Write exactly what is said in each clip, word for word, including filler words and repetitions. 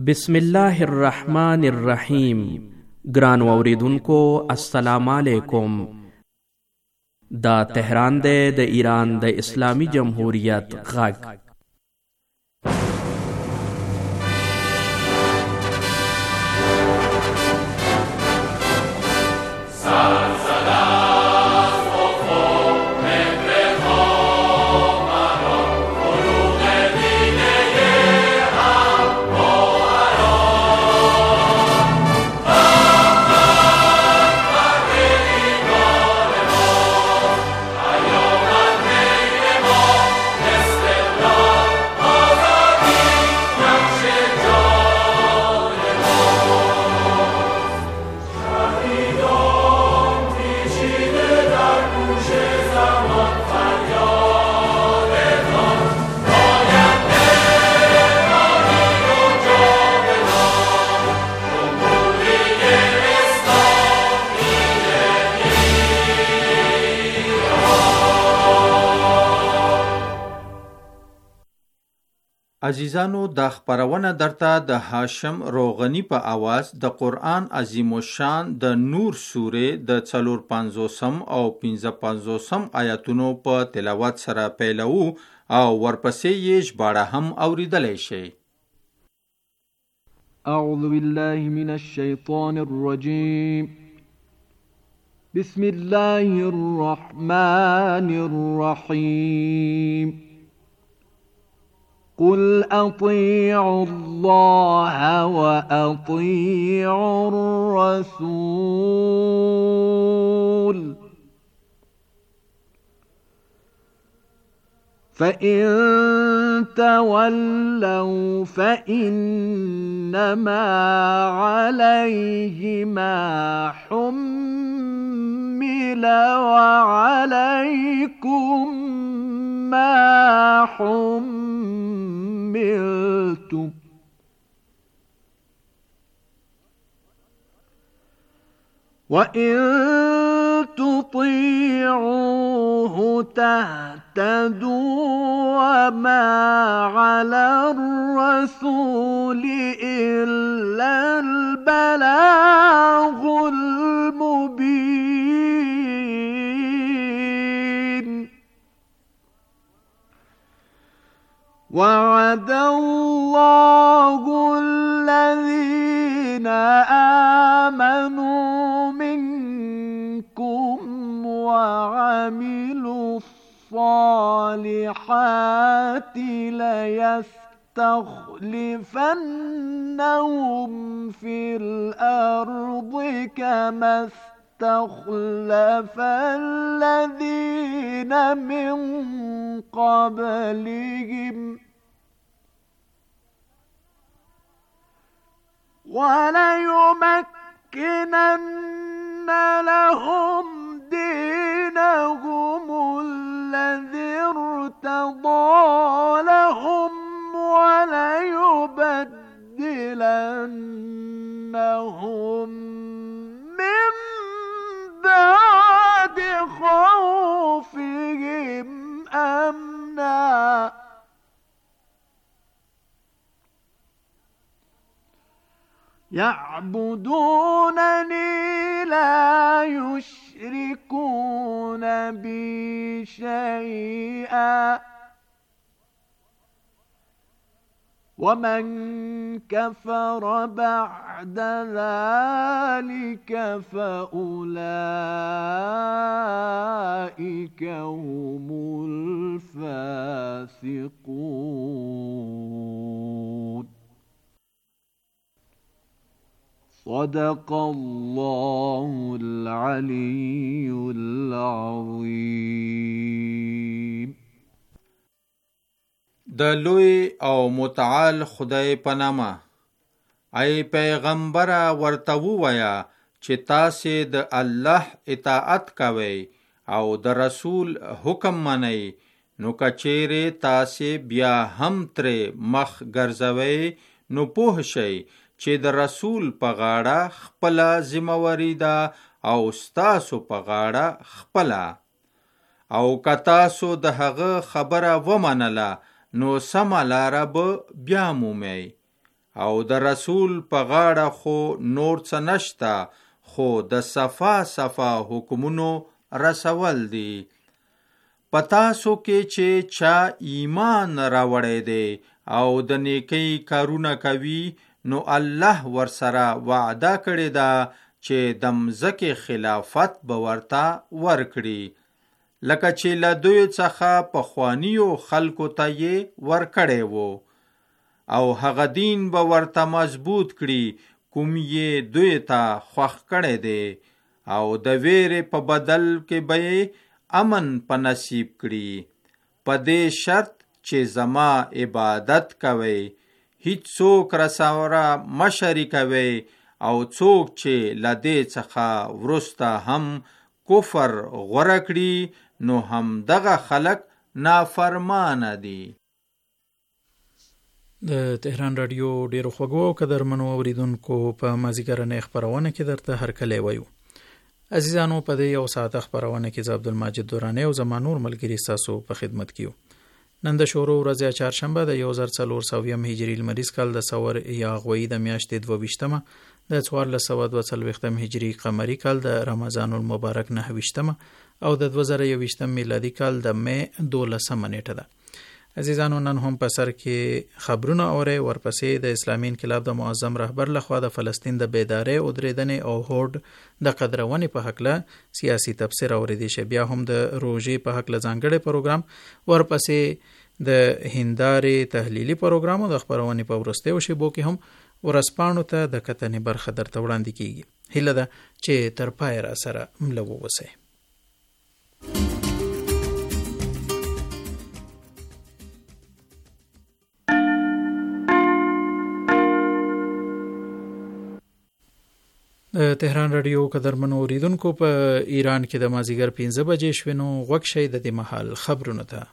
بسم الله الرحمن الرحیم. ګران اوریدونکو السلام علیکم. دا تهران دی د ایران د اسلامی جمهوریت غږ. عزیزانو، دا خبرونه درته د هاشم روغنی په آواز د قرآن عظیم الشان د نور سوره د څلور پنځوسم او پنځه پنځوسم آیاتونو په تلاوت سره پیلو او ورپسې یې ژباړه هم اوریدلی شئ. اعوذ بالله من الشیطان الرجیم. بسم الله الرحمن الرحیم. قل أطيعوا الله وأطيعوا الرسول فإن تولوا فإنما عليه ما حمل وعليكم ما حملتم وإن تطيعوه تهتدوا وما على الرسول إلا البلاغ المبين. وعد الله الذين آمنوا منكم وعملوا الصالحات ليستخلفنهم في الأرض كما استخلف الذين من قبلهم وليمكنن لهم دينهم الذي ارتضى لهم وليبدلنهم من بعد خوفهم أمنا يعبدونني لا يشركون بي شيئا ومن كفر بعد ذلك فأولئك هم الفاسقون. صدق الله العلي العظيم. د لوی او متعال خدای په نامه. ای پیغمبره ورته ووایه چې تاسې د الله اطاعت کوئ او د رسول حکم منئ، نو که چیرې تاسې بیا هم ترې مخ ګرځوئ نو پوه شئ چې د رسول په غاړه خپله ذمهواري ده او ستاسو په غاړه خپله. او که تاسو د هغه خبره ومنله نو سمه لاره به بیا مومئ. او د رسول په غاړه خو نور څه نشته خو د صفا صفا حکمونو رسول دي. پتاسو کې چې چا ایمان راوړی دی او د نیکی کارونه کوي نو الله ورسره وعده کړی ده چې د مځکې خلافت به ورته ورکړي، لکه چې له دوی څخه پخوانیو خلکو ته یې ورکړی وو، او هغه دین به ورته مضبوط کړي کوم یې دوی ته خوښ کړی دی، او د ویرې په بدل کې به یې امن په نصیب کړي، په دې شرط چې زما عبادت کوي، هیڅ څوک رسوره مه شریکوي، او څوک چې له دې څخه وروسته هم کفر غوره کړي نو هم دغه خلق نافرمانه دي. د تهران رادیو ډیرو خوږو او قدرمنو اوریدونکو په مازیګرنۍ خپرونه کې درته هرکلی وایو. عزیزانو، په دې یو ساعته خپرونه کې زه عبدالماجد دورانی او زما نور ملګري ستاسو په خدمت کې یو. نن د شورو ورځ چهارشنبه د یو زر څلور سویم هجري لمریز کال د سور یا غویي د میاشتې دوه ویشتمه د څوارلس سوه دوه څلوېښتم هجري قمري کال د رمضان المبارک نهه ویشتمه او د دوه زره یوویشتم میلادي کال د مې دولسمه نیټه ده. عزیزانو، نن هم په سر کې خبرونه اورئ، ورپسې د اسلامي انقلاب د معظم رهبر لخوا د فلسطین د بیدارۍ او درېدنې او هوډ د قدرونې په هکله سیاسي تبصره اوریدی شي، بیا هم د روژې په هکله ځانګړی پروګرام، ورپسې د هندارې تحلیلي پروګرام او د خپرونې په وروستیو شیبو کې هم ورځپاڼو ته د کتنې برخه درته وړاندې کیږي. هیله ده چې تر پایه را سره مله واوسئ. د تهران رادیو قدرمنو اوریدونکو، په ایران کې د مازیګر پنځه بجې شوې، نو غوږ شئ د دې مهال خبرونو ته.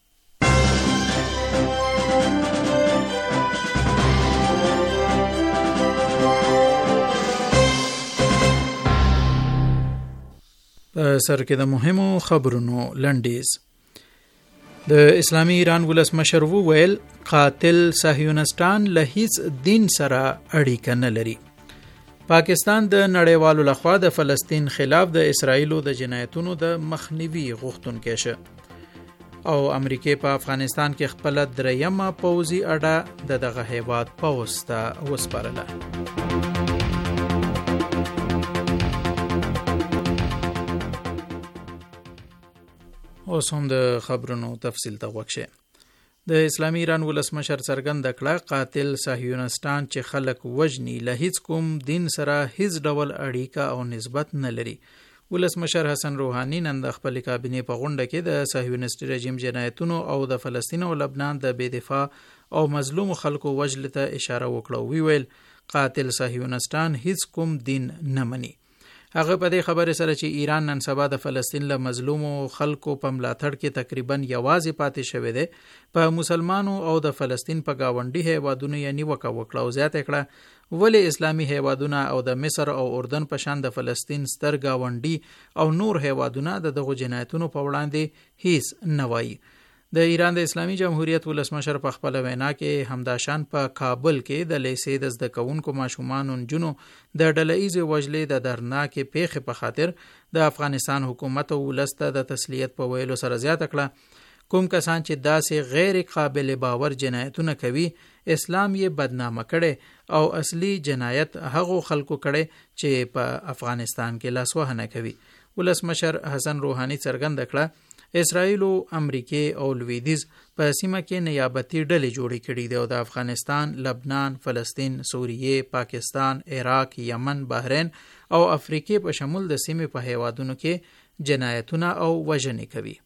په سر کې د مهمو خبرونو لنډیز. د اسلامي ایران ولسمشر وویل قاتل صهیونستان له هیڅ دین سره اړیکه نه لري. پاکستان د نړیوالو لخوا د فلسطین خلاف د اسرائیلو د جنایتونو د مخنیوي غوښتونکی شه، او امریکای په افغانستان کې خپل دریمه پوځي اډه د دغه هیواد پوځ ته وسپارله. اوس هم د خبرونو تفصیل ته غوږ شئ. د اسلامي ایران ولسمشر څرګنده کړه قاتل صهیونستان چې خلک وژني له هیڅ کوم دین سره هیڅ ډول اړیکه او نسبت نه لري. ولسمشر حسن روحانی نن د خپل کابینې په غونډه کې د صهیونستي رژیم جنایتونو او د فلسطین او لبنان د بې دفاع او مظلوم خلکو وژل ته اشاره وکړه. وی ویل قاتل صهیونستان هیڅ کوم دین نه مني. هغه په دې خبره سره چې ایران نن سبا د فلسطین له مظلومو خلکو په ملاتړ کې تقریبا یوازې پاتې شوی دی، په مسلمانو او د فلسطین په گاونډي هیوادونو یې نیوکه وکړه او زیاته کړه ولې اسلامي هیوادونه او د مصر او اردن په شان د فلسطین ستر گاونډي او نور هیوادونه د دغو جنایتونو په وړاندې هیڅ نه وایي. د ایران د اسلامي جمهوریت ولسمشر په خپل وینا کې همداشان په کابل کې د لیسې د زده کوونکو ماشومانو نجونو د ډله‌ایزې وژلې د درناکې پیښې په خاطر د افغانستان حکومت او ولس ته د تسلیت په ویلو سره زیاته کړه کوم کسان چې داسې غیر قابل باور جنایتونه کوي اسلام یې بدنامه کړي او اصلي جنایت هغو خلکو کړي چې په افغانستان کې لاسوهنه کوي. ولسمشر حسن روحانی څرګنده کړه اسرائیل او امریکای او لویدیز په سیمه کې نیابتي ډلې جوړې کړي دي او د افغانستان، لبنان، فلسطین، سوریه، پاکستان، عراق، یمن، بحرین او افریقې په شمول د سیمې په هیوادونو کې جنایتونه او وژنې کوي.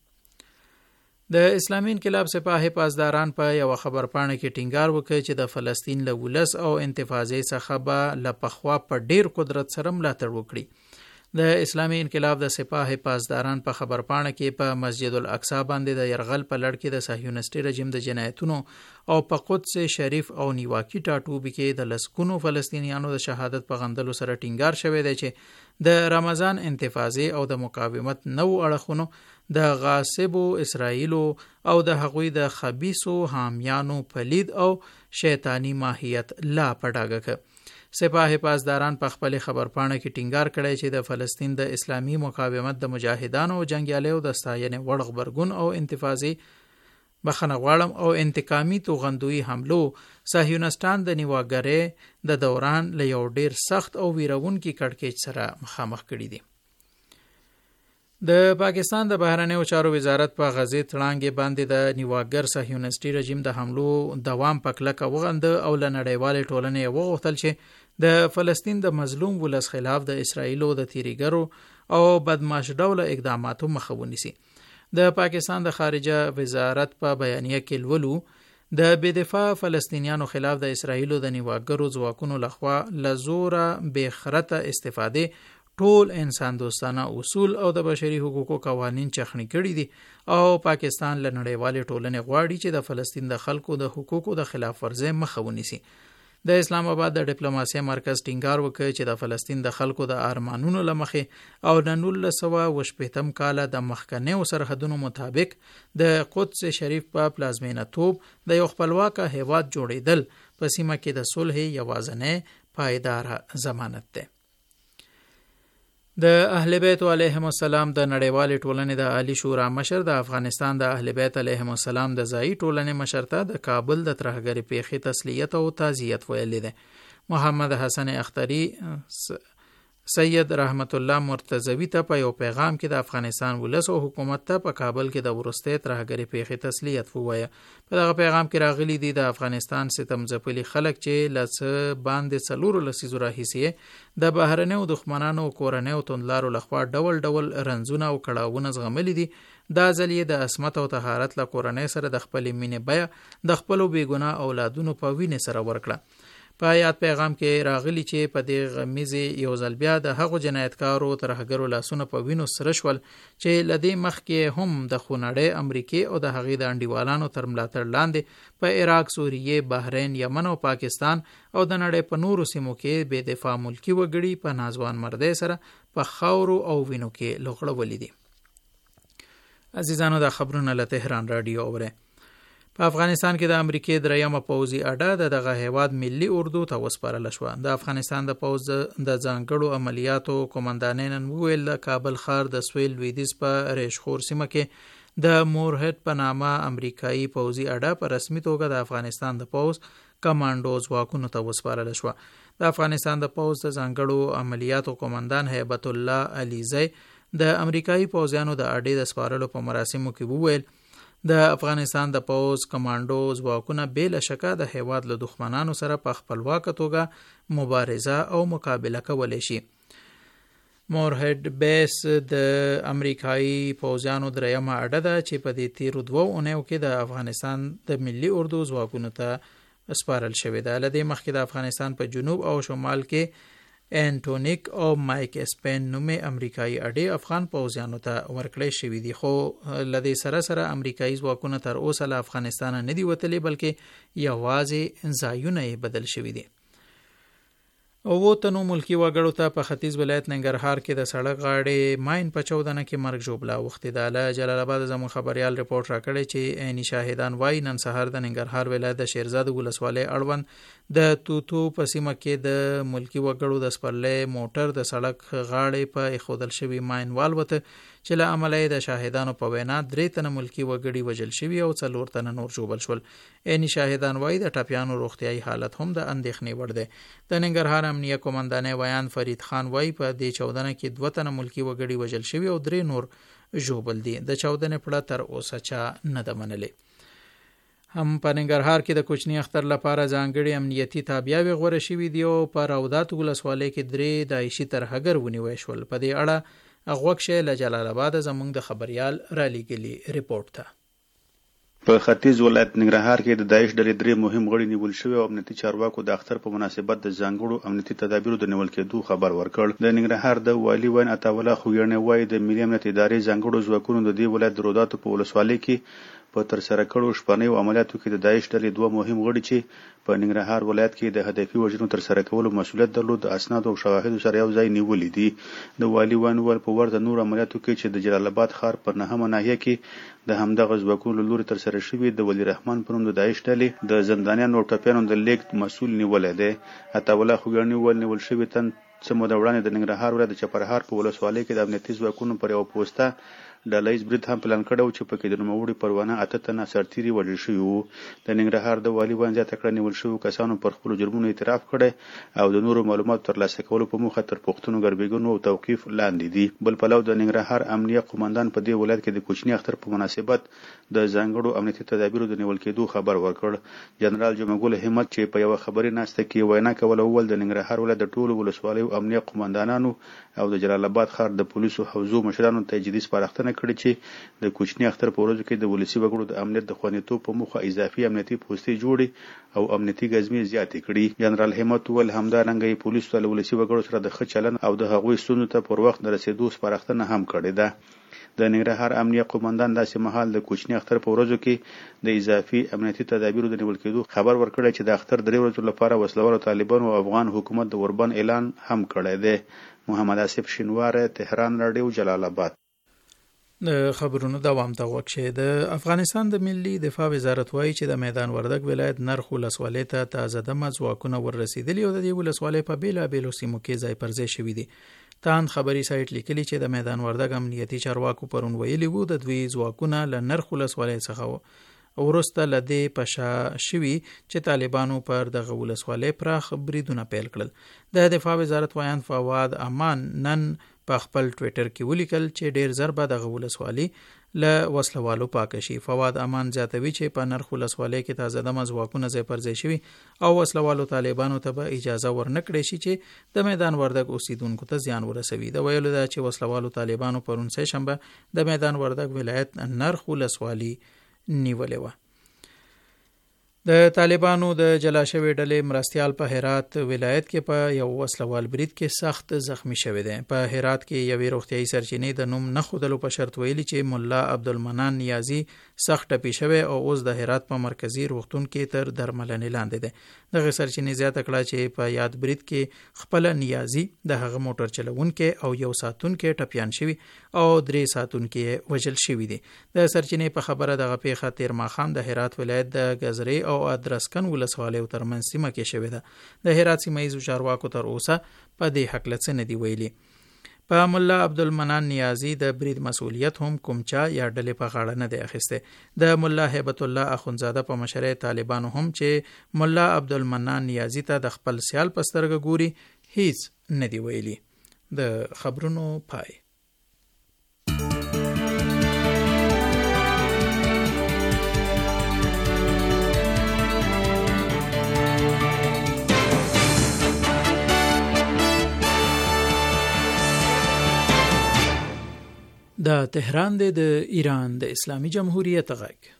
د اسلامي انقلاب سپاه پاسداران په یو خبرپاڼه کې ټینګار وکړ چې د فلسطین له ولس او انتفاضې څخه به له پخوا په ډیر قدرت سره ملاتړ وکړي. د اسلامي انقلاب د سپاه پاسداران په خبرپاڼه کې په مسجد الاقصی باندې د یرغل په لړ کې د صهیونستي رژیم د جنایتونو او په قدس شریف او نیواکي ټاټوبي کې د لسکونو فلسطینیانو د شهادت په غندلو سره ټینګار شوی دی چې د رمضان انتفاضې او د مقاومت نو اړخونو د غاصبو اسرائیلو او د هغوی د خبیثو حامیانو پلید او شیطانی ماهیت لا پډاګه ک سپاه پاسداران په خپل خبرپاڼه کې ټینګار کړی چې د فلسطین د اسلامي مقاومت د مجاهدانو او جنگیالیو د ستاینې وړ غبرګون او انتفاضي بخنه غواړم او انتقامي توغندوی حملو صهیونستان د نیواګرې د دوران له یو ډیر سخت او ویرونکي کړکېچ سره مخامخ کړي دي. د پاکستان د بهرنیو چارو وزارت په غزې تړانګې باندې د نیواګر صهیونستي رژیم د حملو دوام په کلکه وغنده او له نړیوالې ټولنې وغوښتل چې د فلسطین د مظلوم ولس خلاف د اسرائیلو د تیریګرو او بدمعش ډوله اقداماتو مخه ونیسي. د پاکستان د خارجه وزارت په بیانیه کې لولو د بېدفاع فلسطینیانو خلاف د اسرائیلو د نیواګرو ځواکونو لخوا له زوره بېخرته استفاده ټول انسان دوستانه اصول او د بشري حقوقو قوانین چخنی کړي دي او پاکستان له نړیوالې ټولنې غواړي چې د فلسطین د خلکو د حقوقو د خلاف ورزۍ مخه ونیسي. د اسلام آباد د ډیپلوماسۍ مرکز ټینګار وکړ چې د فلسطین د خلکو د ارمانونو لمخې او د نولس سوه وشپېتم کاله د مخکنیو سرحدونو مطابق د قدس شریف په پلازمینه توب د یو خپلواکه هیواد جوړېدل په سیمه کې د صلح یوازینی پایداره ضمانت دی. د اهل بیت علیهم السلام د نړیوالې ټولنې د عالی شورا مشر د افغانستان د اهل بیت علیهم السلام د ځایي ټولنې مشر ته د کابل د ترهګرۍ پیښې تسلیت او تعزیت ویلي دی. محمد حسن اختری سید رحمت الله مرتضوی ته په یو پیغام کې د افغانستان ولس او حکومت ته په کابل کې د وروستۍ ترهګرۍ پیښې تسلیت ووایه. په دغه پیغام کې راغلي دي د افغانستان ستم ځپلي خلک چې لڅ باندې څلور لسیزو راهیسې د بهرنیو دښمنانو او کورنیو توندلارو لخوا ډول ډول رنځونه او کړاوونه زغملي دي. دا ځل یې د عصمت او طهارت له کورنۍ سره د خپلې مینې بیه د خپلو بېګناه اولادونو په وینې سره ورکړه. په یاد پیغام کې راغلی چې په دې غمیزې یو ځل بیا د هغو جنایتکارو ترهګرو لاسونه په وینو سره شول چې له دې مخکې هم د خونړۍ امریکې او د هغې د انډیوالانو تر ملاتړ لاندې په عراق، سوریې، بحرین، یمن او پاکستان او د نړۍ په نورو سیمو کې بې دفاع ملکي وګړي په ناځوان مردۍ سره په خاورو او وینو کې لوغړولي دي. عزیزانو دا خبرونه له تهران رادیو اورئ. په افغانستان کې د امریکې دریمه پوځي اډه د دغه هیواد ملي اردو ته وسپارله شوه. د افغانستان د پوځ د ځانګړو عملیاتو قومندانې نن وویل د کابل ښار د سویل لویدیځ په ریشخور سیمه کې د مورهټ په نامه امریکایي پوځي اډه په رسمي توګه د افغانستان د پوځ کمانډو ځواکونو ته وسپارله شوه. د افغانستان د پوځ د ځانګړو عملیاتو قومندان هیبت الله علیزی د امریکایي پوځیانو د اډې د سپارلو په مراسمو کې وویل د افغانستان د پوځ کمانډو ځواکونه بې له شکه د هیواد له دښمنانو سره په خپلواکه توګه مبارزه او مقابله کولی شي. مورهټ بیس د امریکایي پوځیانو دریمه اډه ده چې په دې تیرو دوو اونیو کې د افغانستان د ملي اردو ځواکونو ته سپارل شوې ده. له دې مخکې د افغانستان په جنوب او شمال کې انټونیک او مایک اسپین نومې امریکایي اډې افغان پوځیانو ته ورکړې شوې دي، خو له دې سره سره امریکایي ځواکونه تر اوسه له افغانستانه نه دي وتلي بلکې یوازې ځایونه یې بدل شوي دي. اوو تنو ملکی وګړو ته په ختیځ ولایت ننګرهار کې د سړک غاړې ماین په چودنه کې مرګ ژوبله اوښتې ده. له جلال آباد زموږ خبریال رپورټ راکړی چې عیني شاهدان وایي نن سهار د ننګرهار ولایت د شیرزاد ولسوالۍ اړوند د توتو په سیمه کې د ملکی وګړو د سپرلۍ موټر د سړک غاړې په ایښودل شوي ماین والوته چې له امله یې د شاهدانو په وینا درې تنه ملکی وګړي وژل شوي او څلور تنه نور ژوبل شول. عیني شاهدان وایي د ټپیانو روغتیایي حالت هم د اندېښنې وړ دی. د ننګرهار امنیه قومندانې ویان فرید خان وایي په دې چودنه کې دوه تنه ملکی وګړي وژل شوي او درې نور ژوبل دي. د چودنې پړه تر اوسه چا نه ده منلې. هم په ننګرهار کې د کوچني اختر لپاره ځانګړي امنیتي تابعیاوې غوره شوي دي او په راودات ولسوالۍ کې درې داعشي ترهګر ونیوی شول. په دې اړه غوښه له جلال آباد زموږ د خبریال را لېږلي ریپورټ ته. په ختیځ ولایت ننګرهار کې د داعش ډلې درې مهم غړي نیول شوي او امنیتي چارواکو د اختر په مناسبت د ځانګړو امنیتي تدابیرو د نیول کېدو خبر ورکړ. د ننګرهار د والي وین عطاالله خوګیاڼي وایي د ملي امنیت ادارې ځانګړو ځواکونو د دې ولایت د روداتو په ولسوالۍ کې په تر سره کړو شپنیو عملیاتو کې د داعش ډلې دوه مهم غړي چې په ننګرهار ولایت کې د هدفي وژنو تر سره کولو مسولیت درلود د اسناد او شواهدو سره یو ځای نیولې دي. د والي وانول په ورته نور عملیاتو کې چې د جلال آباد ښار په نهمه ناحیه کې د همدغه ځواکونو له لوري تر سره شوي د ولی رحمان په نوم د داعش ډلې د زندانیانو او ټپیانو د لیږد مسؤل نیولی دی. عطاالله خوګړني وویل نیول شوي تن څه موده وړاندې د ننګرهار ولایت د چپرهار په ولسوالۍ کې د امنیتي ځواکونو پر یوه پوسته ډله ییز برید هم پلان کړی و چې پکې د نوموړي پروانه اته تنه سرتیري وژل شوي وو. د ننګرهار د والي وان زیاته کړه نیول شویو کسانو پر خپلو جرمونو اعتراف کړی او د نورو معلوماتو ترلاسه کولو په موخه تر پوښتنو ګربېږنو او توقیف لاندې دي. بل پلو د ننګرهار امنیه قومندان په دې ولایت کې د کوچني اختر په مناسبت د ځانګړو امنیتي تدابیرو د نیول کېدو خبر ورکړ. جنرال جمعګل همت چې په یوه خبري ناسته کې وینا کوله وویل د ننګرهار ولایت د ټولو ولسوالیو امنیه قومندانانو او د جلال آباد ښار د پولیسو حوزو مشرانو ته جدي سپارښتنه کړې چې د کوچني اختر په ورځو کې د ولسي وګړو د امنیت د خوندیتوب په موخه اضافي امنیتي پوستې جوړې او امنیتي ګزمې زیاتې کړي. جنرال همت وویل همدارنګه یې پولیسو ته له ولسي وګړو سره د ښه چلند او د هغوی ستونزو ته پر وخت د رسېدو سپارښتنه هم کړې ده. د ننګرهار امنیه قومندان داسې مهال د کوچني اختر په ورځو کې د اضافي امنیتي تدابیرو د نیول کېدو خبر ورکړی چې د اختر درې ورځو لپاره وسلوالو طالبانو او افغان حکومت د اوربند اعلان هم کړی دی. محمد آصف شینواره، تهران رادیو، جلال آباد. د خبرونو دوام ته وکشه. د افغانستان د ملي دفاع وزارت وایي چې د میدان وردګ ولایت نرخ ولسوالۍ ته تازه دمه ځواکونه ورسېدلي او د دې ولسوالۍ په بېلابېلو سیمو کې ځای پر ځای شوي دي. تاند خبري سایت لیکلي چې د میدان وردګ امنیتي چارواکو پرون ویلي وو د دوی ځواکونه له نرخ ولسوالۍ څخه وروسته له دې په شا شوي چې طالبانو پر دغه ولسوالۍ پراخ بریدونه پیل کړل. د دفاع وزارت وایان فواد امان نن په خپل ټویټر کې ولیکل چې ډیر زر به دغه ولسوالۍ له وسلوالو پاکه شي. فواد امان زیاتوي چې په نرخ ولسوالۍ کې تازه دمه ځواکونه ځای پر ځای شوي او وسلوالو طالبانو ته به اجازه ورنکړي شي چې د میدان وردګ اوسیدونکو ته زیان ورسوي. د ویلو ده چې وسلوالو طالبانو پرون سه شنبه د میدان وردګ ولایت نرخ ولسوالۍ نیولې وه. د طالبانو د جلا شوی ډلې مرستیال په هرات ولایت کې په یو وسلوال برید کې سخت زخمی شوی دی. په هرات کې یوې روغتیایي سرچینې د نوم نه ښودلو په شرط ویلي چې ملا عبدالمنان نیازي سخت ټپي شوی او اوس د هرات په مرکزي روغتون کې تر درملنې لاندې دی. دغه سرچینې زیاته کړه چې په یاد برید کې خپل نیازي د هغه موټر چلونکي او یو ساتونکي ټپیان شوي او درې ساتونکي وژل شوي دي. د سرچینې په خبره دغه پیښه تیر ماښام د هرات ولایت د غزرې او ادرسکن ولسوالیو ترمنځ سیمه کې شوې ده. د هرات سیمه ییزو چارواکو تر اوسه په دې هکله څه نه دي ویلي. په ملا عبدالمنان نیازي د برید مسؤلیت هم کوم چا یا ډلې په غاړه نه دی اخیسته. د ملا هیبت الله اخونزاده په مشرۍ طالبانو هم چې ملا عبدالمنان نیازي ته د خپل سیال په سترګه ګوري هیڅ نه دی ویلي. د خبرونو پای. د تهران د ایران د اسلامي جمهوریت غږ.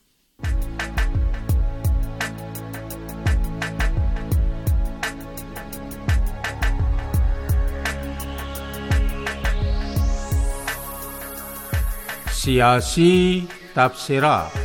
سیاسی تبصرات.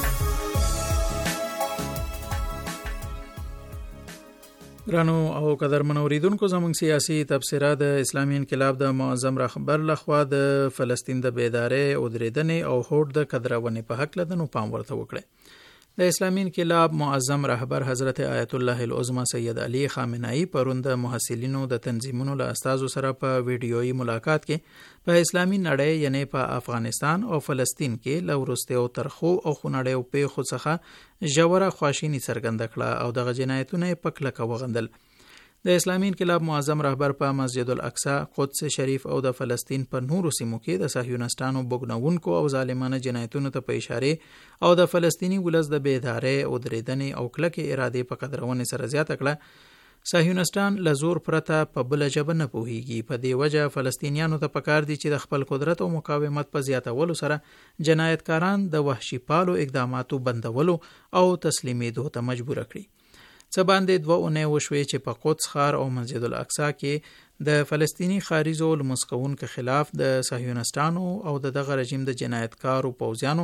ګرانو او قدرمنو اوریدونکو، زموږ سیاسي تبصره د اسلامي انقلاب د معظم رهبر لخوا د فلسطین د بیدارۍ او درېدنې او هوډ د قدرونې په هکله د نو پام ورته وکړي. د اسلامي انقلاب معظم رهبر حضرت آیت الله العظمى سید علی خامنه‌ای پرون د محصلینو د تنظیمونو له استازو سره په ویډیويي ملاقات کې په اسلامي نړۍ یعنی په افغانستان او فلسطین کې له وروستیو ترخو او خونړیو پیښو څخه ژوره خواشیني څرګنده کړه او دغه جنایتونه یې په کلکه وغندل. د اسلامي انقلاب معظم رهبر په مسجد الاقصی، قدس شریف او د فلسطین په نورو سیمو کې د صهیونستانو بوګنونکو او ظالمانه جنایتونو ته په اشاره او د فلسطینی ولس د بیدارۍ او درېدنې او کلکې ارادې په قدرونې سره زیاته کړه. صهیونستان له زور پرته په بله ژبه نه پوهیږي. په دې وجه فلسطینیانو ته پکار دي چې د خپل قدرت او مقاومت په زیاتولو سره جنایتکاران د وحشي پالو اقداماتو بندولو او تسلیمېدو ته مجبور کړي. څه باندې دوه اونۍ وشوې چې په قدس ښار او مسجد الاقصی کې د فلسطینی خاریزو لمسکونکو خلاف د صهیونستانو او د دغه رژیم د جنایتکارو پوځیانو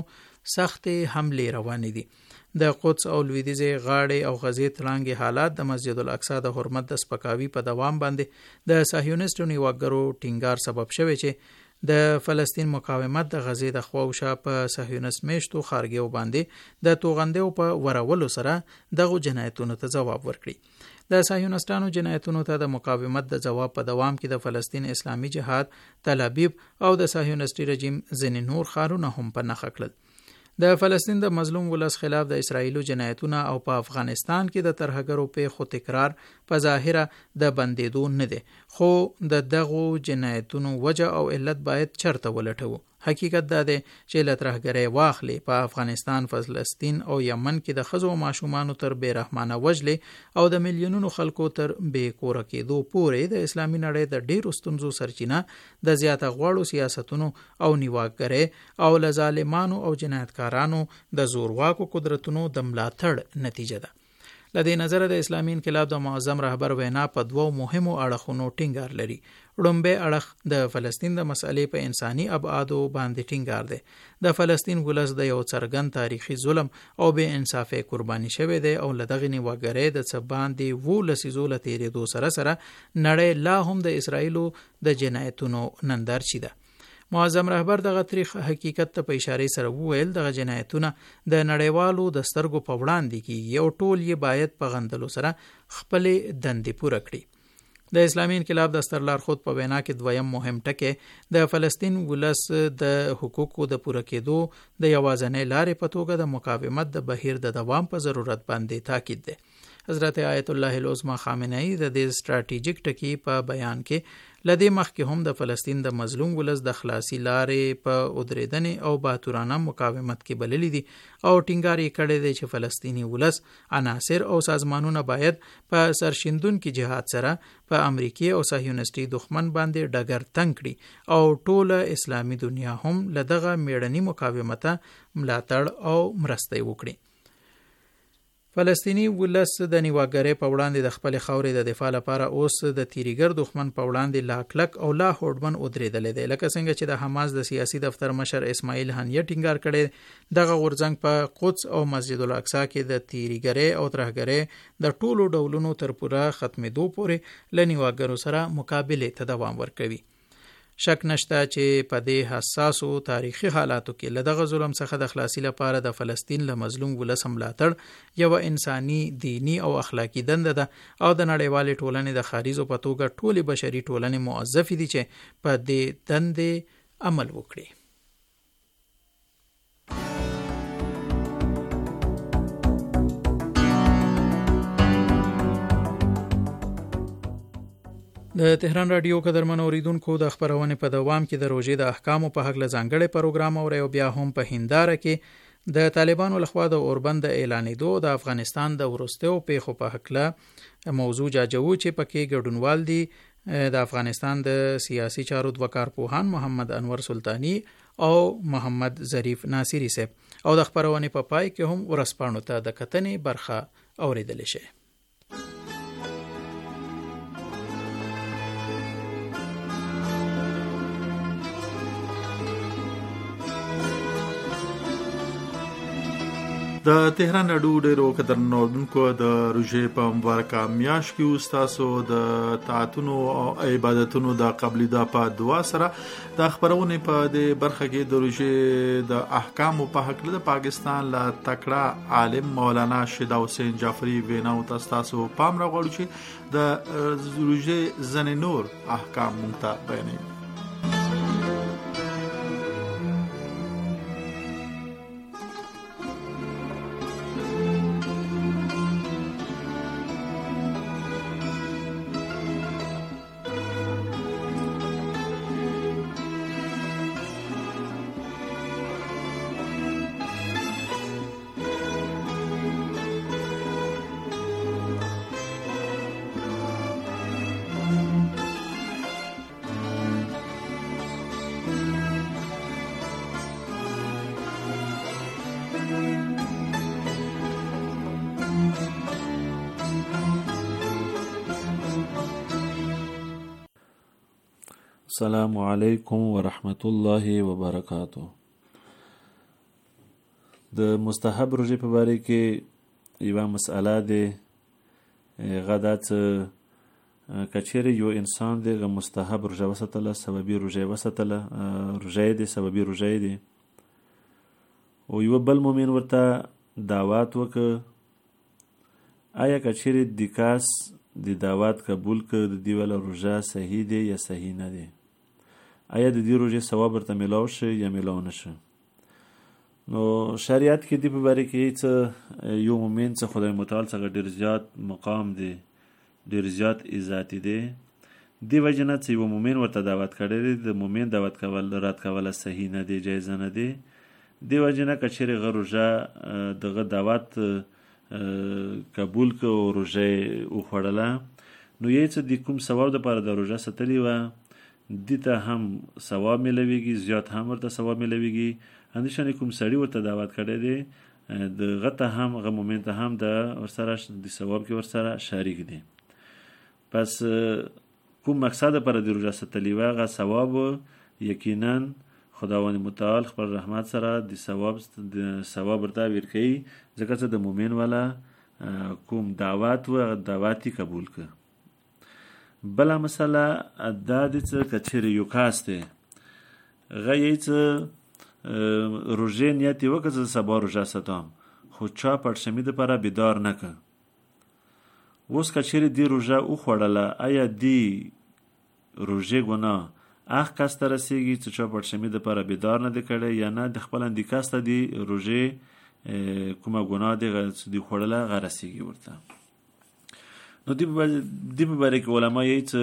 سخت حمله روانې دي. د قدس او لویدیځ غاړې او غزې تړانګې حالات د مسجد الاقصی د حرمت د سپکاوي په دوام باندې د صهیونیستو نیواګرو ټینګار سبب شوی چې د فلسطین مقاومت د غزې د خواوشا په صهیونیست میشتو خارګیو باندې د توغندیو په ورولو سره دغه جنایتونو ته جواب ورکړي. د صهیونیستانو جنایتونو ته د مقاومت د جواب په دوام کې د فلسطین اسلامي جهاد، تل ابیب او د صهیونیستي رژیم ځینې نور ښارونه هم په نښه کړل. د فلسطین د مظلوم ولس خلاف د اسرایلو جنایتونه او په افغانستان کې د ترهګرو پیښو تکرار په ظاهره د بندیدو نه دی، خو د دغو جنایتونو وجه او علت باید چرته ولټوو. حقیقت دا دی چې له ترهګرۍ واخلي په افغانستان، فلسطین او یمن کې د ښځو او ماشومانو تر بې رحمانه وژلې او د میلیونونو خلکو تر بې کوره کېدو پورې د اسلامي نړۍ د ډېرو ستونزو سرچینه د زیاته غواړو سیاستونو او نیواګرۍ او له ظالمانو او جنایتکارانو د زورواکو قدرتونو د ملاتړ نتیجه ده. له دې نظره د اسلامي انقلاب د معظم رهبر وینا په دوو مهمو اړخونو ټینګار لري. لومبی اړخ د فلسطین د مسئلې په انساني ابعادو باندې ټینګار دی. د فلسطین ولس د یو څرګند تاریخي ظلم او بې انصافۍ قرباني شوی دی او له دغې نیواګرۍ د څه باندې وو لسیزو له تېرېدو سره سره نړۍ لا هم د اسرایلو د جنایتونو نندارچی ده. معظم رهبر دغه تاریخ حقیقت ته په اشاره سره وویل دغه جنایتونه د نړیوالو د سترګو په وړاندې کې یو ټول یې باید په غندلو سره خپلې دندې پوره کړي. د اسلامي انقلاب د سترلارښود په وینا کې دویم مهم ټکی د فلسطین ولس د حقوقو د پوره کېدو د یوازینۍ لارې په توګه د مقاومت د بهیر د دوام په ضرورت باندې تاکید دی. حضرت آیت الله العظمى خامنه ای د دې سټراټیجیک ټکی په بیان کې لدې مخکې هم د فلسطین د مظلوم ولس د خلاصي لارې په ودرېدنې او باتورانه مقاومت کې بللې دي او ټینګار یې کړی دی چې فلسطیني ولس عناصر او سازمانونه باید په سرشیندونکي جهاد سره په امریکای او صهیونیستي دښمن باندې ډګر تنګ کړي او ټوله اسلامي دنیا هم له دغه میړني مقاومت ملاتړ او مرسته وکړي. فلسطینی ولس د نیواګرۍ په وړاندې د خپل خاورې د دفاع لپاره اوس د تیریګر دښمن په وړاندې لا کلک او لا هوډمن ودرېدلی دی. لکه څنګه چې د حماس د سیاسي دفتر مشر اسماعیل هنیه ټینګار کړی دغه غورځنګ په قدس او مسجد الاقصی کې د تیریګرۍ او ترهګرۍ د ټولو ډولونو تر پوره ختمېدو پورې له نیواګرو سره مقابلې ته دوام ورکوي. شک نشته چې په دې حساسو تاریخي حالاتو کې له دغه ظلم څخه د خلاصي لپاره د فلسطین له مظلوم ولس ملاتړ یوه انساني، دینی او اخلاقي دنده ده او د نړیوالې ټولنې د خاریزو په توګه ټولې بشري ټولنې موظفې دي چې په دې دندې عمل وکړي. د تهران رادیو قدرمن اوریدونکو د خبرونې په دوام کې د روژې د احکامو په هکله ځانګړی پروګرام اورئ او بیا هم په هنداره کې د طالبانو لخوا د اوربند د اعلانېدو د افغانستان د وروستیو پیښو په هکله موضوع جاجوو چې پکې ګډونوال دي د افغانستان د سیاسي چارو دوه کارپوهان محمد انور سلطانی او محمد ظریف ناصری صاحب او د خبرونې په پای کې هم ورسپاڼو ته د کتنې برخه اوریدلی شي. د تهران رادیو ډیرو قدرمنو اوریدونکو د روژې په مبارکه میاشت کې اوس تاسو د طاعتونو او عبادتونو د قبلېدا په دعا سره د خبرونې په دې برخه کې د روژې د احکامو په هکله د پاکستان له تکړه عالم مولانا شیدا حسین جعفری ویناو تاسو پام راغواړو چې د روژې ځینې نور احکام مونږ ته بیانوي. السلام علیکم ورحمت الله وبرکاته. د مستحب روژې په باره کې یوه مسئله دی، هغه دا څه که چیرې یو انسان دی هغه مستحب روژه وساتله، سببي روژه یې وساتله، روژه دی سببي روژه دی، او یو بل مؤمن ورته دعوت وکړ، آیا که چیرې د کس د دعوت قبول کړ د دې والا روژه صحیح دی یا صحیح نه دی؟ آیا د دې روژې ثواب ورته میلاو شي یا میلاو نه شي؟ نو شریعت کې دې په باره کې څه یو مؤمن څه خدای متعال څخه ډېر زیات مقام دی، ډېر زیات عزتي دی، دې وجې نه چې یو مؤمن ورته دعوت کړی دی، د مؤمن دعوت کول رد کوله صحیح نه دی، جایزه نه دی. دې وجې نه که چیرې هغه روژه دغه دعوت قبول که او روژه یې وخوړله، نو یې څه د کوم ثواب دپاره د روژه ساتلې وه، دې ته هم ثواب میلویږي، زیات هم ورته ثواب میلویږي. همداشانې کوم سړي ورته دعوت کړی دی دغه ته هم هغه مؤمن ته هم د ورسره د ثواب کې ورسره شریک دی. پس کوم مقصد دپاره د روژه ساتلې وه هغه ثواب یقینا خداوند متعال خپل رحمت سره د ثواب د ثواب ورته ورکوي، ځکه چې د مؤمن والا کوم دعوت و دعوت یې قبول کړ. بله مسله دا دی چې که چیرې یو کس دی هغه یې څه روژې نیت یې وکړه چې سبا روژه ساتم، خو چا پړشمي دپاره بیدار نه کړ. اوس که چیرې دې روژه وخوړله، آیا دې روژې ګناه هغه کس ته رسیږي چې چا پړشمي دپاره بیدار نه دی کړی، یا نه د خپل اندي کس ته دې روژې کومه ګناه دی چې دې خوړله هغه رسیږي ورته؟ نو دې په باره کې علما یې چې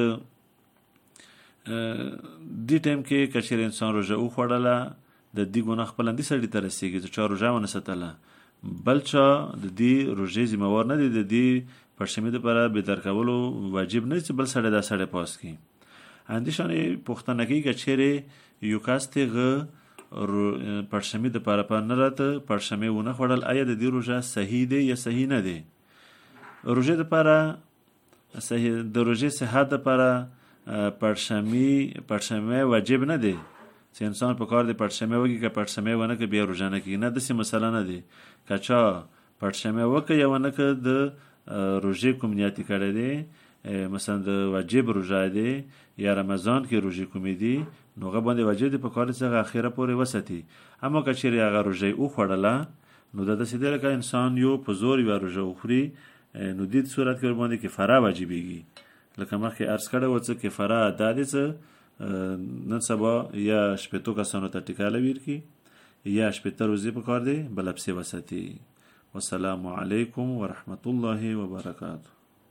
دې ټایم کې که چیرې انسان روژه وخوړله د دې ګناه خپل اندي سړي ته رسیږي چې چا روژه ونه ساتله، بل چا د دې روژې ذمهوار نه دی، د دې پړشمي دپاره بیدار کولو واجب نه دی چې بل سړی دا سړی پاس کړي. همداشانې پوښتنه کوي که چیرې یو کس ته هغه پړشمي دپاره په نه راته پړشمي ونه خوړل، آیا د دې روژه صحیح دی یا صحیح نه دی؟ روژې دپاره صحیح د روژې صحت دپاره پړشمي پړشمي واجب نه دی چې انسان په کار دی پړشمي وکړي، که پړشمي ونه کړي بیا روژه نه کړي، نه داسې مسله نه دی. که چا پړشمي وکړي یا ونه کړه د روژې کوم نیت یې کړی دی، مثلا د واجب روژه دی یا رمضان کې روژې کومې دي، نو هغه باندې واجب دی په کار دی چې هغه اخره پورې وساتي. اما که چیرې هغه روژه یې وخوړله، نو دا داسې دی لکه انسان یو په زور یوه روژه وخوري، نو دې صورت کې ورباندې کفاره واجبېږي. لکه مخکې عرض کړی وه چې کفاره دا دی چې نن سبا یا شپېتو کسانو ته ټیکه لویر کړي یا شپېته روزې په کار دی بله پسې وساتي. والسلام علیکم ورحمة الله وبرکاته.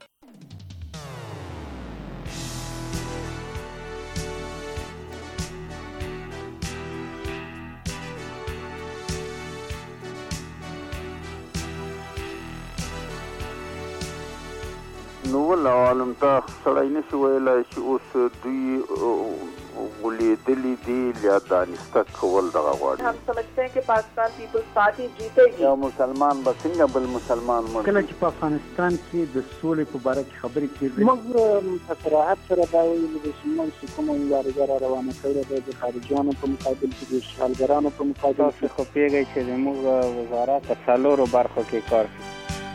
نو ول عالم ته سړی نشي ویلی چې اوس دوی غولېدلي دي یا دانسته کول دغه غواړي. हम समझते हैं कि पाकिस्तान पीपल्स पार्टी जीतेगी. یا مسلمان به څنګه بل مسلمان مړ کله چې په افغانستان کې د سولې په باره کې خبرې کېږي، موږ په صراحت سره دا ویلي دي چې موږ چې کومه مبارزه را روانه کړې ده د خارجیانو په مقابل کې، د اشغالګرانو په مقابل کې، خو پوهېږئ چې زموږ وزارت په څلورو برخو کې کار کوي.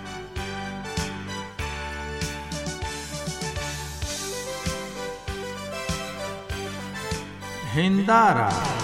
هنداره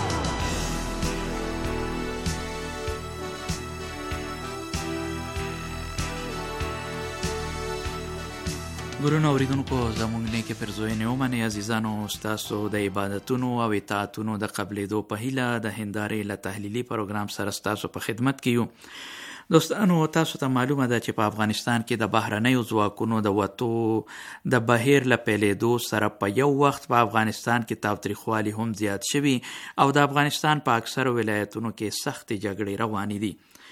ګورنو اوریدونکو زموږ نیکه پرزوینې ومنئ عزیزانو، ستاسو د عبادتونو او اطاعتونو د قبلېدو په هیله د هندارې له تحلیلي پروګرام سره ستاسو په خدمت کې یو. دوستانو تاسو ته معلومه ده چې په افغانستان کې د بهرنیو ځواکونو د وتو د بهیر له پیلېدو سره په یو وخت په افغانستان کې تاوتریخوالي هم زیات شوي او د افغانستان په اکثرو ولایتونو کې سختې جګړې روانې دي.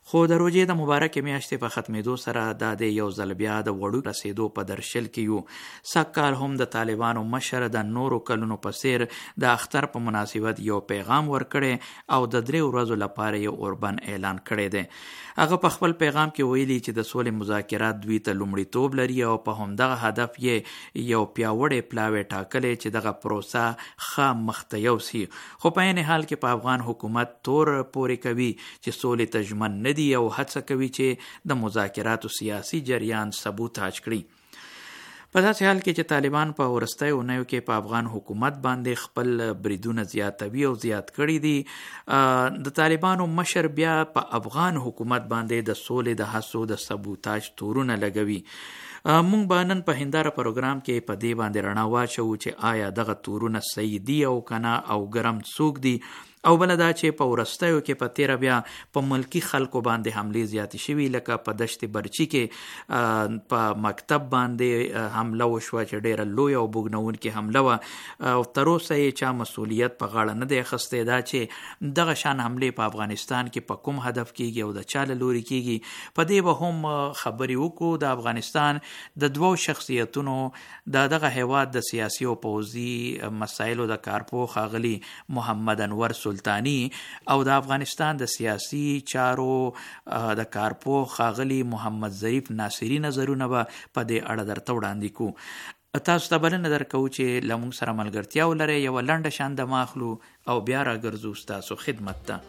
خو د روژې د مبارکې میاشتې په ختمېدو سره دا د یو ځل بیا د وړو رسېدو په درشل کې یو. سږ کال هم د طالبانو مشر د نورو کلونو په څېر د اختر په مناسبت یو پیغام ورکړی او د درې ورځو لپاره یو اوربند اعلان کړی دی. هغه په خپل پیغام کې ویلي چې د سولې مذاکرات دوی ته لومړیتوب لري او په همدغه هدف یې یو پیاوړی پلاوی ټاکلی چې دغه پروسه ښه مخته یوسي. خو په عین حال کې په افغان حکومت تور پورې کوي چې سولې ته ژمن نه دي او هڅه کوي چې د مذاکراتو سیاسي جریان سبوتاج کړي. په داسې حال کې چې طالبان په وروستیو اونیو کې په افغان حکومت باندې خپل بریدونه زیاتوي او زیات کړي دي، د طالبانو مشر بیا په افغان حکومت باندې د سولې د هڅو د سبوتاج تورونه لګوي. مونږ به نن په هنداره پروګرام کې په دې باندې رڼا واچو چې آیا دغه تورونه صحیح دي او کنه او ګرم څوک دي، او بل دا چې په ورستیو کې په تیره بیا په ملکی خلکو باندې حملې زیاتې شوي، لکه په دشت برچي کې په مکتب باندې حمله وشوه چې ډیره لوی او بوږنونکې حمله وه او تر اوسه یې چا مسؤلیت په غاړه نه دی اخیستی. دا چې دغه شان حملې په افغانستان کې په کوم هدف کیږي او د چا له لوري کیږي، په دې به هم خبرې وکړو. د افغانستان د دوو شخصیتونو د دغه هیواد د سیاسي او پوځي مسایلو د کارپوه ښاغلي محمد انور سلطانی او د افغانستان د سیاسي چارو د کارپوه ښاغلي محمد ظریف ناصري نظرونه به په دې اړه درته وړاندې کوو. تاسو ته بلنه درکوو چې له موږ سره ملګرتیا ولرئ، یوه لنډه شاندمه اخلو او بیا راګرځو ستاسو خدمت ته.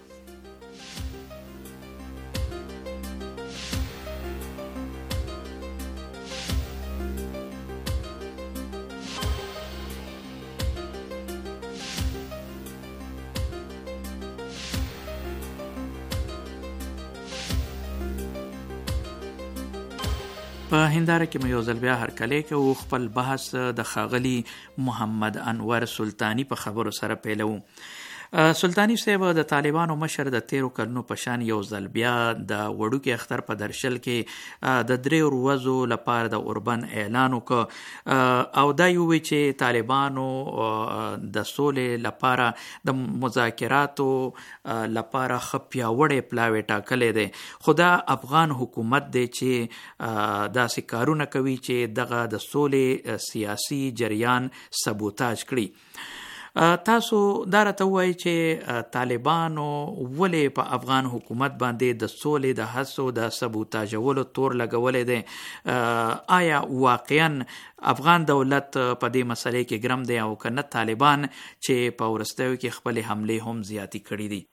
په هنداره کې مې یو ځل بیا هرکلی کوو. خپل بحث د ښاغلي محمد انور سلطانی په خبرو سره پیلوو. سلطانی صاحب د طالبانو مشر د تیرو کلونو په شان یو ځل بیا د وړوکي اختر په درشل کې د درې ورځو لپاره د اوربند اعلان وکړ او دا یې وویل چې طالبانو د سولې لپاره د مذاکراتو لپاره ښه پیاوړی پلاوی ټاکلی دی، خو دا افغان حکومت دی چې داسې کارونه کوي چې دغه د سولې سیاسي جریان سبوتاج کړي. تاسو دا راته ووایئ چې طالبانو ولې په افغان حکومت باندې د سولې د هڅو د سبوتاژولو تور لګولی دی؟ آیا واقعا افغان دولت په دې مسئلې کې ګرم دی او که نه طالبان چې په وروستیو کې خپلې حملې هم زیاتې کړي دي؟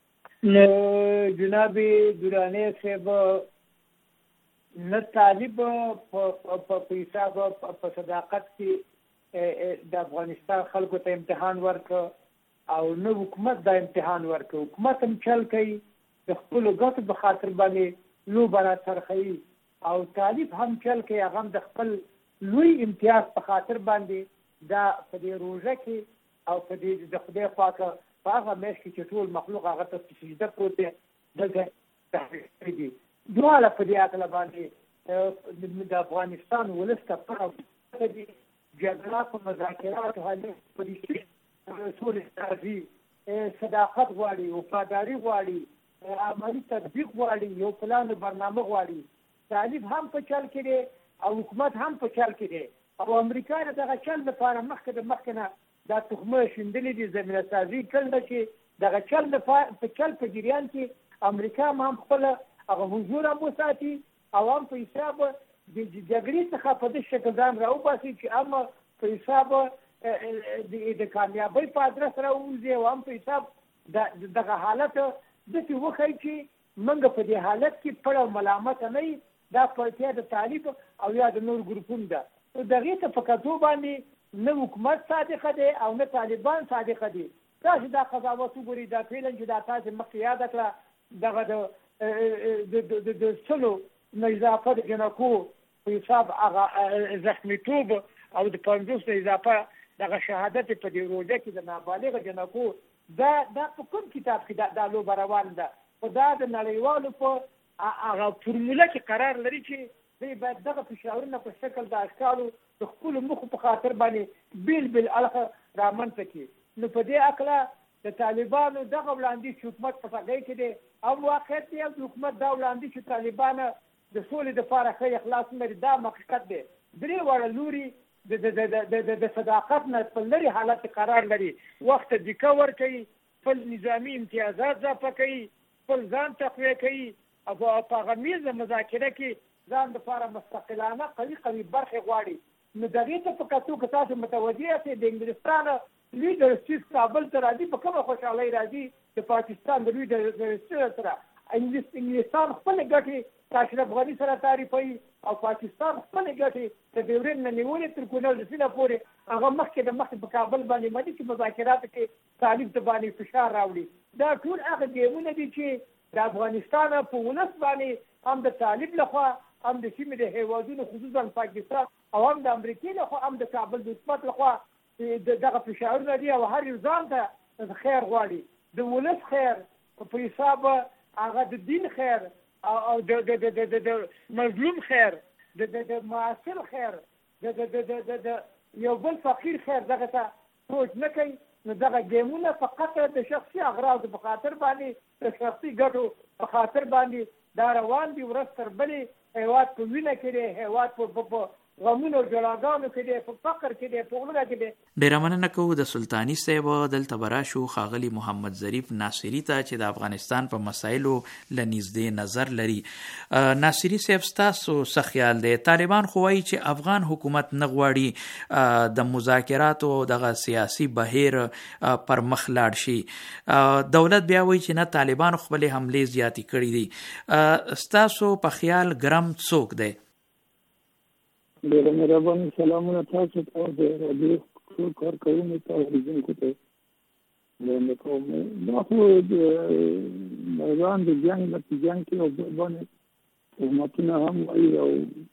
جناب درانی صاحب، نه طالب په حساب په صداقت کې د افغانستان خلکو ته امتحان ورکړ او نه حکومت دا امتحان ورکړ. حکومت هم چل کوي د خپلو ګټو په خاطر باندې لوبه راڅرخوي او طالب هم چل کوي، هغه هم د خپل لوی امتیاز په خاطر باندې دا په دې روژه کې او په دې د خدای خواته په هغه میاشت کې چې ټول مخلوق هغه ته په سجده پروت دی دلته تحریک کړي دي. دواړه په دې هکله باندې د افغانستان ولس ته پړه دي جګړه په مذاکراتو حالي په دې سولې راځي، صداقت غواړي، وفاداري غواړي، عملي تطبیق غواړي، یو پلان او برنامه غواړي. طالب هم په چل کې دی او حکومت هم په چل کې دی او امریکا د دغه چل لپاره مخکې د مخکې نه دا تخمه شیندلې دي، زمینه سازي کړل ده چې دغه چل په چل په جریان کې امریکا هم خپله هغه حضور هم وساتي او هم په حساب د جګړې څخه په دې شکل ځان راوباسي چې هم په حساب د کامیابۍ په ادرس راووځي او هم په حساب دغه حالت داسې وښیي چې موږ په دې حالت کې پړه او ملامته نه یو، دا پړتیا د طالب او یا د نور ګروپونو ده. دغې ته په کتو باندې نه حکومت صادقه دی او نه طالبان صادقه دي. تاسو دا قضاوت وګورئ، دا فعلا چې دا تاسو مخکې یاده کړه دغه د سلو نه اضافه د جنکو په حساب هغه زخمیتوب او د پنځوس نه اضافه دغه شهادت په دې روژه کې د نابالغه جنکو دا دا په کوم کتاب کې دا لوبه روان ده؟ خو دا د نړیوالو په هغه فرموله کې قرار لري چې دوی باید دغه فشارونه په شکل د اشکالو د خپلو موخو په خاطر باندې بیل بیل اړخه رامنځته کړي. نو په دې هکله د طالبانو دغه وړاندیز چې حکومت په هغې کې دی او واقعیت دی د حکومت دا وړاندې چې طالبان د سولې دپاره ښه اخلاص لري دا حقیقت دی. درې واړه لوري د صداقت نه په لرې حالت قرار لري، وخت دیکه ورکوي، خپل نظامي امتیازات اضافه کوي، خپل ځان تقویه کوي او په هغه میزه مذاکره کې ځان دپاره مستقلانه قوي قوي برخې غواړي. نو د هغې ته په کتو که تاسو متوجه یاستئ د انګلستان لوی درستیز کابل ته راځي، په کومه خوشحالۍ راځي د پاکستان د لوی درستیز سره. انګلستان خپلې ګټې د اشرف غني سره تعریفوي او پاکستان خپلې ګټې د ډیورنډ نه نیولې تر کونړ د سیند پورې هغه مخکې د مخکې په کابل باندې باندې چې مذاکراتو کې طالب ته باندې فشار راوړي. دا ټول هغه ګیمونه دي چې د افغانستان په ولس باندې هم د طالب لخوا، هم د سیمې د هیوادونو خصوصا پاکستان او هم د امریکې لخوا، هم د کابل د حکومت لخوا دغه فشارونه دي او هر یو ځان ته خیر غواړي. د ولس خیر په حساب هغه د دین خیر او د مظلوم خیر، د معاصر خیر، د یو بل فقیر خیر دغه ته سوچ نه کوي. نو دغه ګیمونه فقط د شخصي اغراضو په خاطر باندې، د شخصي ګټو په خاطر باندې دا روان دي. ورځ تر بلې هیواد په وینه کې دی، هیواد په غمونو جلاګانو کې دی، په فقر کې دی، په غلونه کې دی. ډیره مننه کوو د سلطاني صاحب دلته براشو ښاغلي محمد ظریف ناصري ته چې د افغانستان په مسایلو له نږدې نظر لري. ناصري صاحب ستاسو څه خیال دی؟ طالبان خو وایي چې افغان حکومت نه غواړي د مذاکراتو دغه سیاسي بهیر پر مخ لاړ شي، دولت بیا وایي چې نه طالبان خپلې حملې زیاتې کړي دي. ستاسو په خیال ګرم څوک دی؟ ډېره مهرباني، سلامونه تاسو ته او د راډیو ټول کارکوونکو ته او اورېدونکو ته وړاندې کوم. دا خو د میدان د جنګ په جنګ کې او بل باندې حکومتونه هم وایي او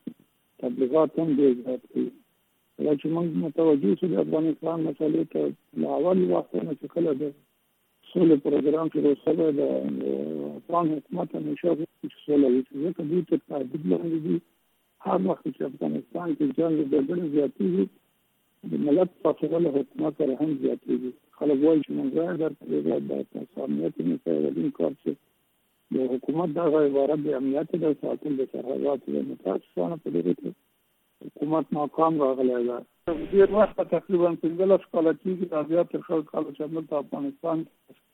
تبلیغات هم ډېر زیات کوي. کله چې موږ متوجه شو د افغانستان مسلې ته له اول وخت نه چې کله د سولې پروګرام شروع شوی د افغان حکومت همیشه غوښتي چې سوله وشي، ځکه دوی تر تهدید لاندې دي. هر وخت چې افغانستان کې جنګ د ګډوډۍ زیاتېږي د ملت فاصله له حکومت سره هم زیاتېږي. خلک وایي چې موږ رایه درکړې ده، د امنیت مسایلین کار چې د حکومت دغه عبارت د امنیت د ساتل د سرحداتو د متاسفانه په دغه کې حکومت ناکام راغلی ده. ډېر وخت تقریبا پنځلس کاله کېږي دا بیا تر شل کاله چې همدلته افغانستان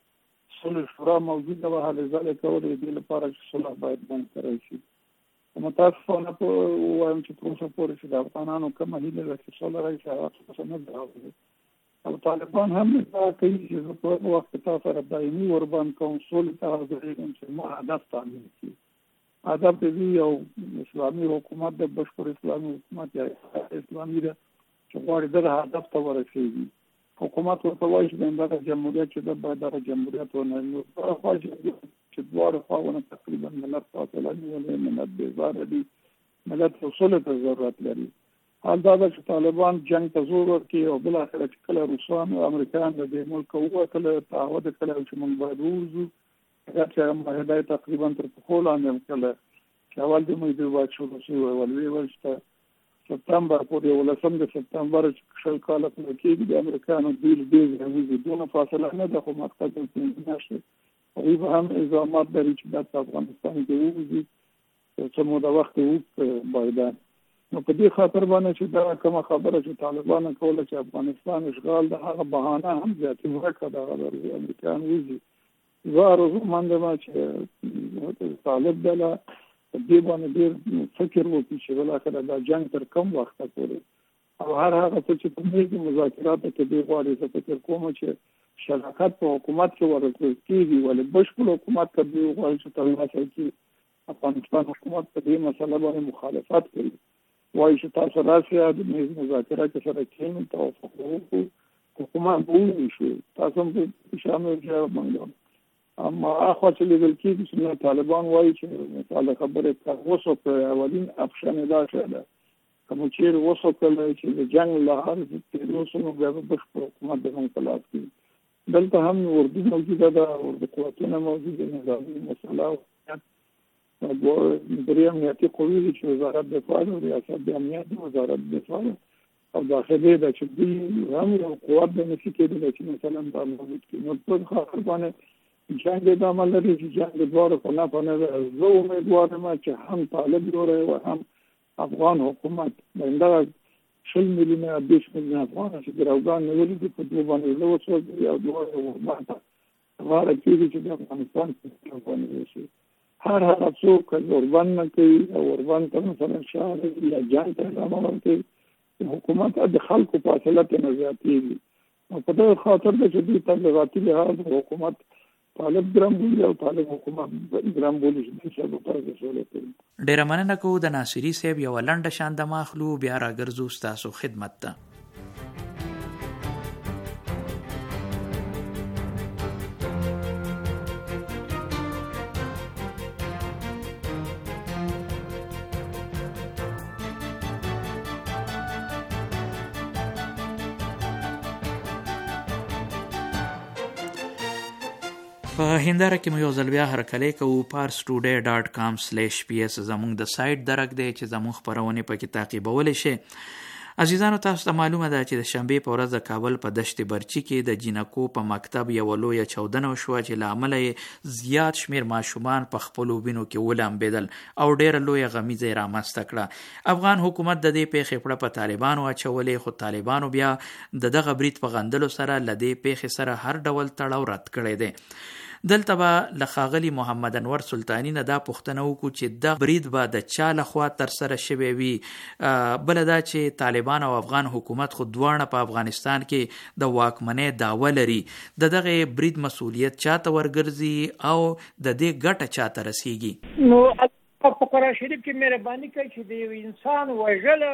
صلح شورا موجوده وه، هلې ځلې کولې د دې لپاره چې صلح باید بند کړی شي. متاسفانه په وایم چې تر اوسه پورې چې د افغانانو کومه هیله ده چې سوله راشي هغه څه نه ده راغلې. او طالبان هم ادعا کوي چې زه په هغه وخت کې تا سره دایمي ورباند کوم، سولې ته حاضرېږم چې ما هدف تامین کړي. هدف د دې یو اسلامي حکومت د بشپړ اسلامي حکومت یا اسلامي ده چې غواړي دغه هدف ته ورسېږي. حکومت ورته وایي چې دغه جمهوریت چې ده باید دغه جمهوریت ونه نو چې دواړو خواوونه تقریبا ملت فاصله نیولې، ملت بېزاره دي، ملت سولې ته ضرورت لري. حال دا ده چې طالبان جنګ ته زور ورکړي او بالاخره چې کله روسان او امریکایان د دې ملکه ووتله تعهد یې کړی چې موږ باید ووځو. هغه چې معاهده یې تقریبا تر پښو لاندې هم کړله چې اول د مجدور باید شروع شوي وی ول ویې ویل چې سپتمبر پورې یولسم د سپتمبر چې شل کاله پوره کېږي د امریکایانو ډېر ډېر راوځي، دونه فاصله نه ده خو مقصد یې پنځه میاشتې هغوی به هم الزامات لري چې باید په افغانستان کې ووځي څه موده وخت یې باید. نو په دې خاطر باندې چې دا کومه خبره چې طالبانو کوله چې افغانستان اشغال د هغه بهانه هم زیاتې ورکړه دغه د امریکایان وځي. زه ارزومند یم چې طالب ډله په دې باندې ډېر فکر وکړي چې بالاخره دا جنګ تر کوم وخته پورې او هر هغه څه چې په میزې مذاکراتو کې دوی غواړي زه فکر کوم چې شراکت په حکومت کې ورکړل کېږي، ولې بشپړ حکومت ته دوی غواړي چې ترلاسه کړي. افغانستان حکومت په دې مسله باندې مخالفت کوي، وایي چې تاسو راسئ د میز مذاکره کې سره کښېنئ، توافق وکړو، حکومت به ونیسو، تاسو هم پکې شامل شئ. موږ اما اخوا چې لیدل کېږي چې طالبان وایي چې مثال خبرې که اوس وکړئ اولین اپشن یې دا شی ده که مو چېرې اوس وکړلی چې د جنګ له حالې کېدو سره نو بیا به بشپړ حکومت د موږ په لاس کې وي. دلته هم اردو موجوده ده، اردو قوتونه موجوده، نظامي مسله درې امنیتي قوې دي چې وزارت دفاع ده، ریاست د امنیت د وزارت دفاع ده او داخلي ده چې دوی هم یو قوت به نشي کېدلی چې مثلا دا موجود کړي. نو په خاطر باندې جنگ ادامه لري چې جنگ دواړو په نفع نه ده. زه امیدوار یم چې هم طالب لوری او هم افغان حکومت همدغه شل میلیونه بیس میلیونه افغان چې ګروګان نیولي دي په دوه باندې له وسوځي او دواړو حکومت غواړي چې د افغانستان په باندې وشي. هر هغه څوک چې اوربند نه کوي او اوربند ته مثلا شاعر یا جنگ ته ادامه ورکوي حکومت د خلکو فاصله ته نه زیاتېږي. نو په دغه خاطر ده چې دوی تبلیغاتي لحاظ حکومت طالب ګرام بولي او طالب حکومت ګرام بولي چې دوی سبا پر رسوله کوي. ډیره مننه کوو د ناصري صاحب یو لنډه شان د ماخلو بیا راګرځو ستاسو خدمت ته. په هنداره کې مو یو ځل بیا هرکلی کوو پارس ټوډے ډاټ کام سلیش پی اس زموږ د سایټ درک دی چې زموږ خپرونې پکې تعقیبولی شي. عزیزانو تاسو ته معلومه ده چې د شنبې په ورځ د کابل په دشت برچي کې د جینکو په مکتب یوه لویه چاودنه وشوه چې له امله یې زیات شمېر ماشومان په خپلو وینو کې ولامبېدل او ډېره لویه غمیزه یې رامنځته کړه. افغان حکومت د دې پیښې پړه په طالبانو اچولې خو طالبانو بیا د دغه برید په غندلو سره له دې پیښې سره هر ډول تړاو رد کړی دی. دلته به له ښاغلي محمد انور سلطاني نه دا پوښتنه وکړو چې دا برید به د چا لخوا ترسره شوی وي. بله دا چې طالبان او افغان حکومت خو دواړه په افغانستان کې د واکمنۍ دعوه لري. د دغه برید مسؤلیت چا ته ورګرځي او د دې ګټه چا ته رسیږي؟ نو په قرآن شریف کې مهرباني کوي چې د یو انسان وژله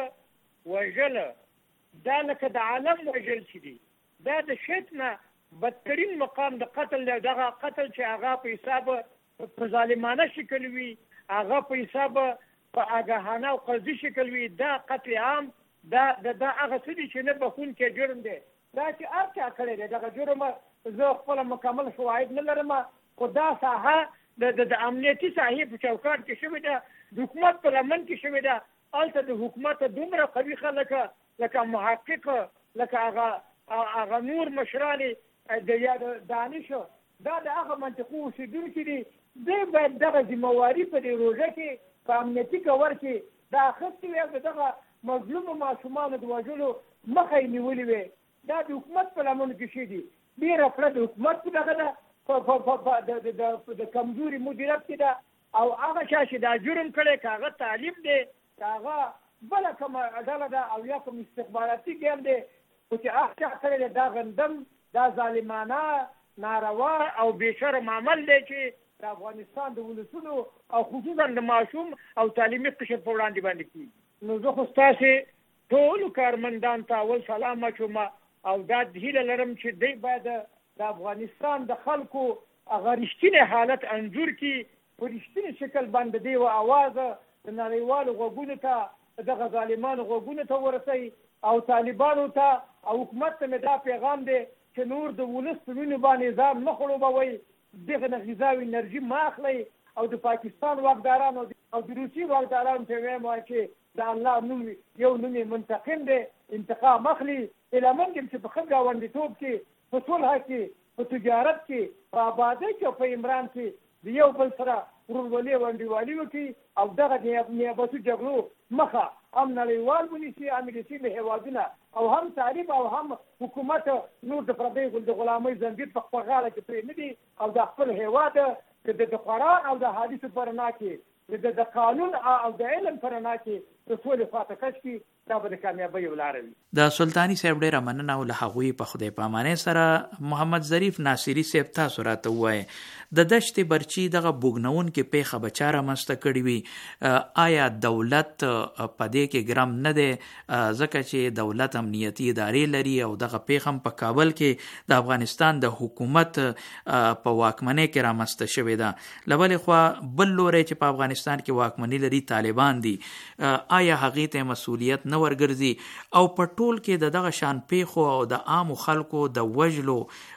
وژله دا لکه د عالم وژل چې دي دا د شرک نه بدترین مقام د قتل دی. دغه قتل چې هغه په حساب په ظالمانه شکل وي هغه په حساب په آګاهانه او قصدي شکل وي دا قتل عام دا دا هغه څه دي چې نه بخونکی جرم دی. دا چې هر چا کړی دی دغه جرم زه خپله مکمل شواهد نه لرم خو دا ساحه د د امنیتي ساحې په چوکاټ کې شوې ده د حکومت په لمن کې شوې ده. هلته د حکومت دومره قوي خلک لکه محقق لکه هغه هغه نور مشران د یا د دانش دا د هغه منطقو اوسېدونکي دي دوی باید دغه ذمهواري په دې روژه کې په امنیتي کور کې دا اخیستې وي او د دغه مظلومو ماشومانو د وژلو مخه یې نیولې وي. دا د حکومت په لمنو کې شي دي. ډېره کړه د حکومت په دغه ده د کمزوري مدیریت کې ده او هغه چا چې دا جرم کړی که هغه تعلیم دی که هغه بله کومه ډله ده او یا کوم استخباراتي ګیم دی خو چې هغه چا کړی دی دا غندم دا ظالمانه ناروا او بېشرم عمل دی چې د افغانستان د ولسونو او خصوصا د ماشوم او تعلیمي قشر په وړاندې باندې کېږي. نو زه خو ستاسې ټولو کارمندانو ته اول سلام اچوم او دا هیله لرم چې دوی باید د افغانستان د خلکو هغه رښتینی حالت انځور کړي په رښتیني شکل باندې دوی و اواز د نړیوالو غوږونو ته دغه ظالمانو غوږونو ته ورسوي او طالبانو ته او حکومت ته مې دا پیغام دی چې نور د ولس په وینو باندې ځان مه خړوبوئ دغه نه غذا او انرژي مه اخلئ او د پاکستان واکدارانو او د روسي واکدارانو ته وایم چې د الله نوم یو نوم منتقم دی انتقام اخلي هیله مند یم چې په ښه ګاونډیتوب کې په صلح کې په تجارت کې په آبادۍ کې او په عمران کې د یو بل سره ورورولي او انډیوالي وکړي او دغه نیابتي جګړو مخه هم نړیوال ونیسي هم د سیمې هېوادونه او هم طالب او هم حکومت نور د پردیو د غلامۍ زنځیر په خپل غاړه کې پرې نه دي او د خپل هېواد د قرآن او د حدیثو په رڼا کې د قانون او د علم په رڼا کې د سولې خواته کش کړي دا به د کامیابۍ یو لاره وي. د سلطاني صاحب ډېره مننه او له هغوی په خدای په امانۍ سره محمد ظریف ناصري صاحب تاسو راته ووایئ د دشت برچي دغه بوږنونکې پیښه به چا رامنځته کړې وي؟ آیا دولت په دې کې ګرم نه دی ځکه چې دولت امنیتي ادارې لري او دغه پیښه هم په کابل کې د افغانستان د حکومت په واکمنۍ کې رامنځته شوې ده. له بلې خوا بل لوری چې په افغانستان کې واکمني لري طالبان دي. آیا هغې ته مسؤلیت نه ورګرځي او په ټول کې د دغه شان پیښو او د عامو خلکو د وژلو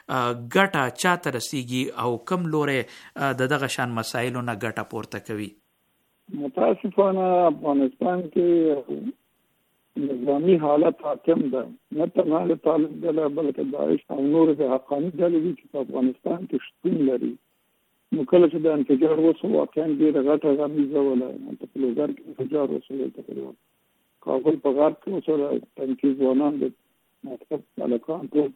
ګټه چا ته رسیږي او کوم لوری د دغه شان مسایلو نه ګټه پورته کوي؟ متاسفانه افغانستان کې نظامي حالت حاکم ده نه تنها د طالب ډله بلکې داعش او نور د حقاني ډلې دي چې په افغانستان کې شتون لري نو کله چې د انفجار وسو واقعا ډېره غټه غمیزه ولا ته په لوګر کې انفجار وسو تقریبا کابل په غار کې وسو تنکي ځوانان د مکتب ملکان ټول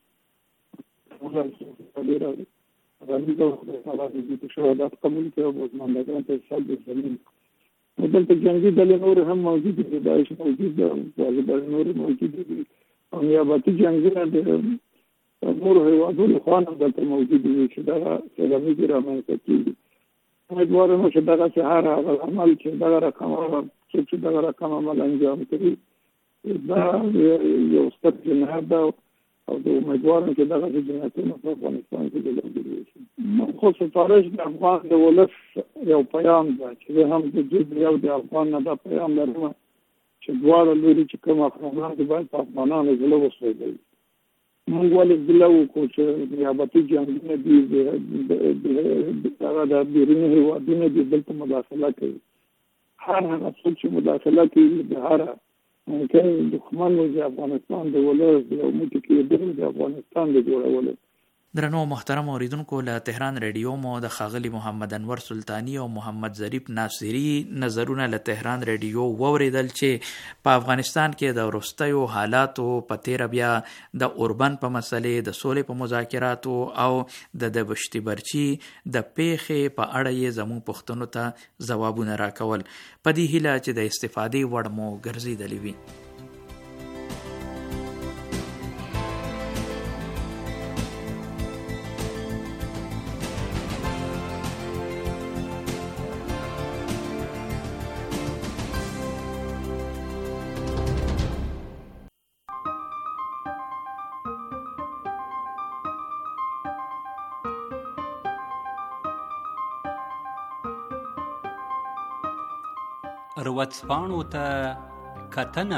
ډېره غمیزه وسو هغه د شهادت قبول کړو او بزمندګان ته سلب زمين دلته جنگي ډلې نور هم موجود دي داعش موجود دي طالبان نور موجود دي او نیابتي جنگونه د نور هیوادونو خوانه دلته موجود دي چې دا سلامي رامنځته کیږي امیدوارم چې دغه سهار هغه عمل چې دغه رقم چې دغه رقم عمل انجام کړي دا یو ستر جنایت ده او د امیدوارم چې دغه جنایتونه په افغانستان کې دلته شي خو ستارش د افغان د ولس یو پیغام ده چې هم د جز یو د افغان نه دا پیغام لرم چې دواړه لوري چې کوم افغانان دي باید په افغانانو زړه وسوځي موږ ولې دلته وکړو چې نیابتي جنګونه دي هغه د بیروني هېوادونو دي دلته مداخله کوي هر هغه څوک چې مداخله کوي د هر ممکن دښمن د افغانستان د ولس د یو موټي کې د افغانستان د جوړولو. درنو محترم اوریدونکو له تهران ریډیو مو د ښاغلي محمد انور سلطانی او محمد ظریف ناصری نظرونه له تهران ریډیو واوریدل چې په افغانستان کې د وروستیو حالاتو په تیره بیا د اوربن په مسلې د سولې په مذاکراتو او د دبشتي برچي د پیښې په اړه یې زموږ پوښتنو ته ځوابونه راکول په دې هیله چې د استفادې وړ مو ګرځېدلې وي. ورځپاڼو ته کتنه.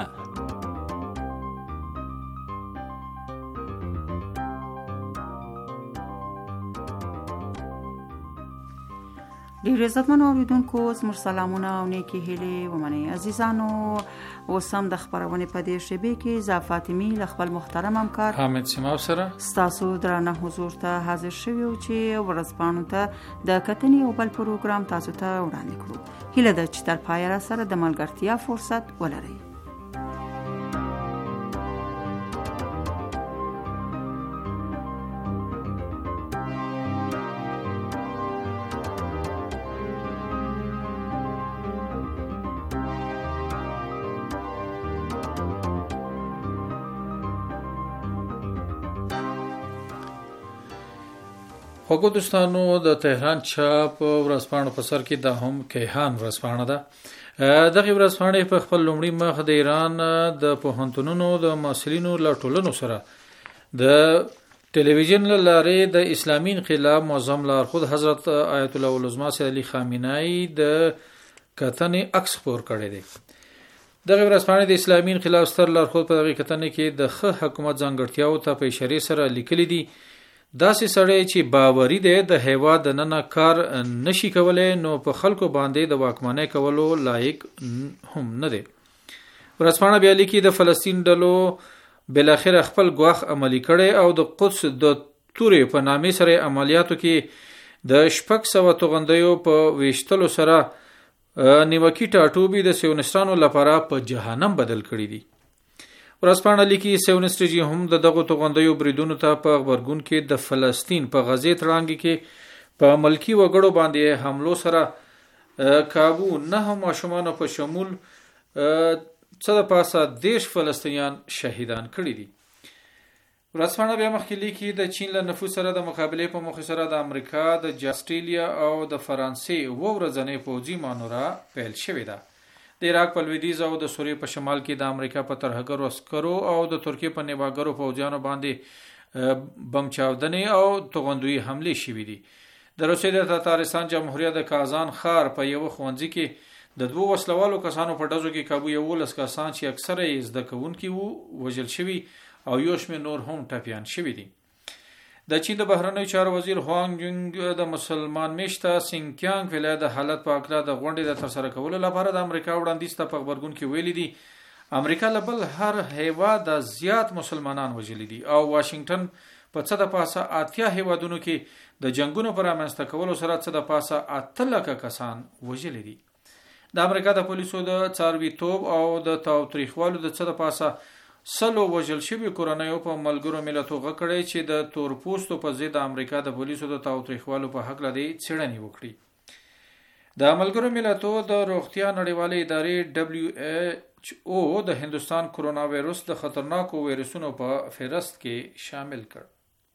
ډیر عزتمن اوریدونکو زموږ سلامونه او نیکی هیلې ومنئ. عزیزانو اوس هم د خبرونې په دې شیبې کې زه فاطمي له خپل محترم همکار حامد سیماو سره ستاسو درانه حضور ته حاضر شوی او چې ورځپاڼو ته د کتنې او بل پروګرام تاسو ته وړاندې کړو. هیله ده چې تر پایه را سره د ملګرتیا فرصت ولرئ. خوږو دوستانو د تهران چاپ ورځپاڼو په سر کې د هم کیهان ورځپاڼه ده. دغه ورځپاڼه په خپل لومړي مخ د ایران د پوهنتونونو د مسؤلینو له ټولنو سره د ټلویزیون لارې د اسلامي انقلاب معظم لارښود حضرت آیت الله العظما سید علي خامنه‌ای د کتنې عکس خپور کړی دی. دغه ورځپاڼه د اسلامي انقلاب ستر لارښود په دغه کتنې کې د ښه حکومت ځانګړتیاو ته په اشاره سره لیکلي دي داسې سړی چې باوري دی د هیواد د ننه کار نشي کولای نو په خلکو باندې د واکمنۍ کولو لایق هم نه دی. ورځپاڼه بیا لیکي د فلسطین ډلو بلاخره خپل ګواښ عملی کړي او د قدس د تورې په نامې سره عملیاتو کې د شپږ سوه توغندیو په ویشتلو سره نیوکي ټاټوبي د سیونستانو لپاره په جهنم بدل کړي دي. ورځپاڼه لیکي سیونستري هم د دغه توغندیو بریدونو ته په خبرګون کې د فلسطین په غزې تړانګي کې په ملکی وګړو باندې حملو سره کابو نه ماشومان په شمول څه د پاسه دیش فلسطینیان شهیدان کړي دي. ورځپاڼه بیا مخکې لیکي د چین له نفوذ سره د مقابلې په موخه سره د امریکا د استرالیا او د فرانسې و ورځنۍ پوځي مانورا پیل شوې ده. د عراق په لویدیځ او د سوریې په شمال کې د امریکا په ترهګرو عسکرو او د ترکیې په نیواګرو پوځیانو باندې بم چاودنې او توغندوي حملې شوې دي. د روسیې د تاتارستان جمهوریت د کازان ښار په یو ښوونځي کې د دوه وسلوالو کسانو په ډزو کې کابو یولس کسان چې اکثره یې زده کوونکي وو وژل شوي او یو شمېر نور هم ټپیان شوي دي. د چین د بهرنیو چارو وزیر هوانګ جونګ د مسلمان میشته سینکیانګ ولایت د حالت په اړه د غونډې د ترسره کولو لپاره د امریکا وړاندیز ته په خبرګون کې ویلي دي امریکا له بل هر هیواد زیات مسلمانان وژلي دي او واشنگټن په څه د پاسه اتیا هیوادونو کې د جنگونو پر رامنځته کولو سره څه د پاسه اته لکه کسان وژل دي. د امریکا د پولیسو د څاروي توپ او د تاوتریخوالو د څه د پاسه سلو وژل شوي کورنیو په ملګرو ملتونو غکړی چې د تورپوستو په ضد د امریکا د پولیسو د تاوتریخوالو په حق لدی څېړنې وکړي. د ملګرو ملتونو د روغتیا نړیوالې ادارې دبلیو ایچ او د هندستان کرونا وایرس د خطرناکو وایرسونو په فهرست کې شامل کړ.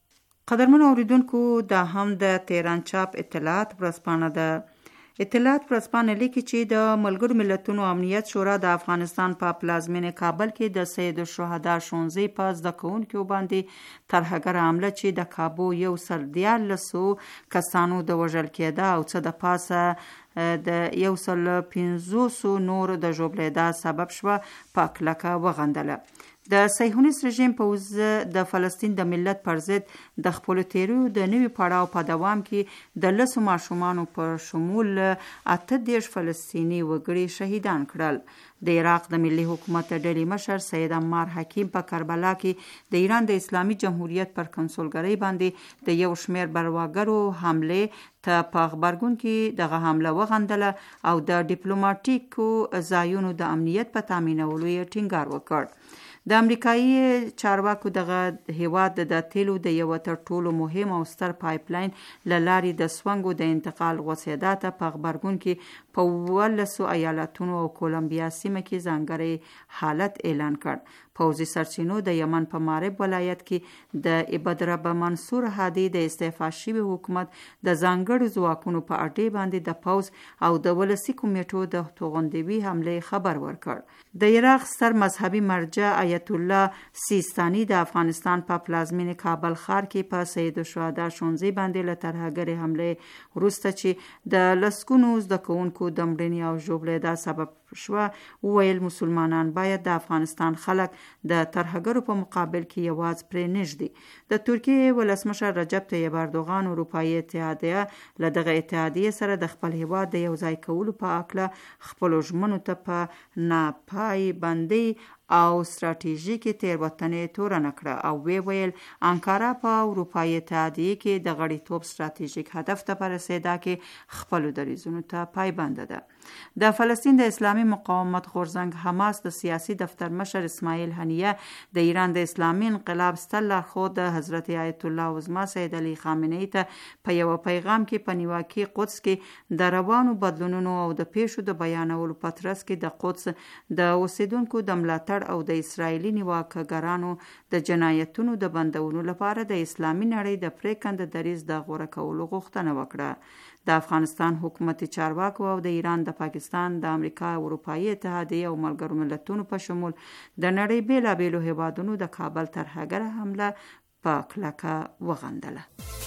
قدرمن اوریدونکو دا هم د تهران چاپ اطلاعات ورځپاڼه ده. اطلاعات ورځپاڼه لیکي چې د ملګرو ملتونو امنیت شورا د افغانستان په پلازمینه کابل کې د سید الشهدا ښوونځي په زده کوونکو باندې ترهګره حمله چې د کابو یو سل دیارلسو کسانو د وژل کېده او څه د پاسه د یو سل پنځوسو نور د ژوبلېدا سبب شوه په کلکه وغندله. د صهیونیست رژیم پوځ د فلسطین د ملت پر ضد د خپلو تیریو د نوي پړاو په دوام کې د لسو ماشومانو په شمول اته دېرش فلسطیني وګړي شهیدان کړل. د عراق د ملي حکومت ډلې مشر سید عمار حکیم په کربلا کې د ایران د اسلامي جمهوریت پر کنسولګرۍ باندې د یو شمېر برواګرو حملې ته په خبرګون کې دغه حمله وغندله او د ډیپلوماټیکو ځایونو د امنیت په تامینولو یې ټینګار وکړ. د امریکایي چارواکو دغه هیواد د تیلو د یو تر ټولو مهم او ستر پایپ لاین له لارې د سونګو د انتقال غوڅېدا ته په خبرګون کې په ولسو ایالتونو او کولمبیا سیمه کې ځانګړی حالت اعلان کړ. پوځي سرچینو د یمن په مارب ولایت کې د عبدالرب منصور هادي د استعفا شوي حکومت د ځانګړو ځواکونو په اډې باندې د پوځ او د ولسي کمیټو د توغندوي حملې خبر ورکړ. د عراق ستر مذهبي مرجع آیت الله سیستاني د افغانستان په پلازمینه کابل ښار کې په سید الشهدا ښوونځي باندې له ترهګرې حملې وروسته چې د لسګونو زده کوونکو د مړینې او ژوبلېدا سبب شوه وویل مسلمانان باید د افغانستان خلک د ترهګرو په مقابل کې یواز پرې نږدي. د ترکیې ولسمشر رجب طیب اردوغان اروپایي اتحادیه له دغه اتحادیې سره د خپل هیواد د یو ځای کولو په هکله خپلو ژمنو ته په ناپای بندۍ او ستراتیژیکې تېروتنې تورنه کړه او وی ویل انکارا په اروپایي اتحادیې کې د غړیتوب ستراتیژیک هدف ته په رسېدا کې خپلو دریځونو ته پایبنده ده. د فلسطین د اسلامي مقاومت غورځنګ حماس د سیاسي دفتر مشر اسماعیل هنیه د ایران د اسلامي انقلاب ستر لارښود د حضرت آیت الله عظما سید علی خامنه‌ای ته په یو پیغام کې په نیواکي قدس کې د روانو بدلونونو او د پیښو د بیانولو په ترڅ کې د قدس د اوسیدونکو د ملاتړ او د اسرایلی نیواکګرانو د جنایتونو د بندولو لپاره د اسلامي نړۍ د پریکند دریز د غوړه کولو غوښتنه وکړه. د افغانستان حکومتي چارواکو او د ایران د پاکستان د امریکا اروپایي اتحادیې او ملګرو ملتونو په شمول د نړۍ بیلابیلو هیوادونو د کابل ترهګره حمله په کلکه وغندله.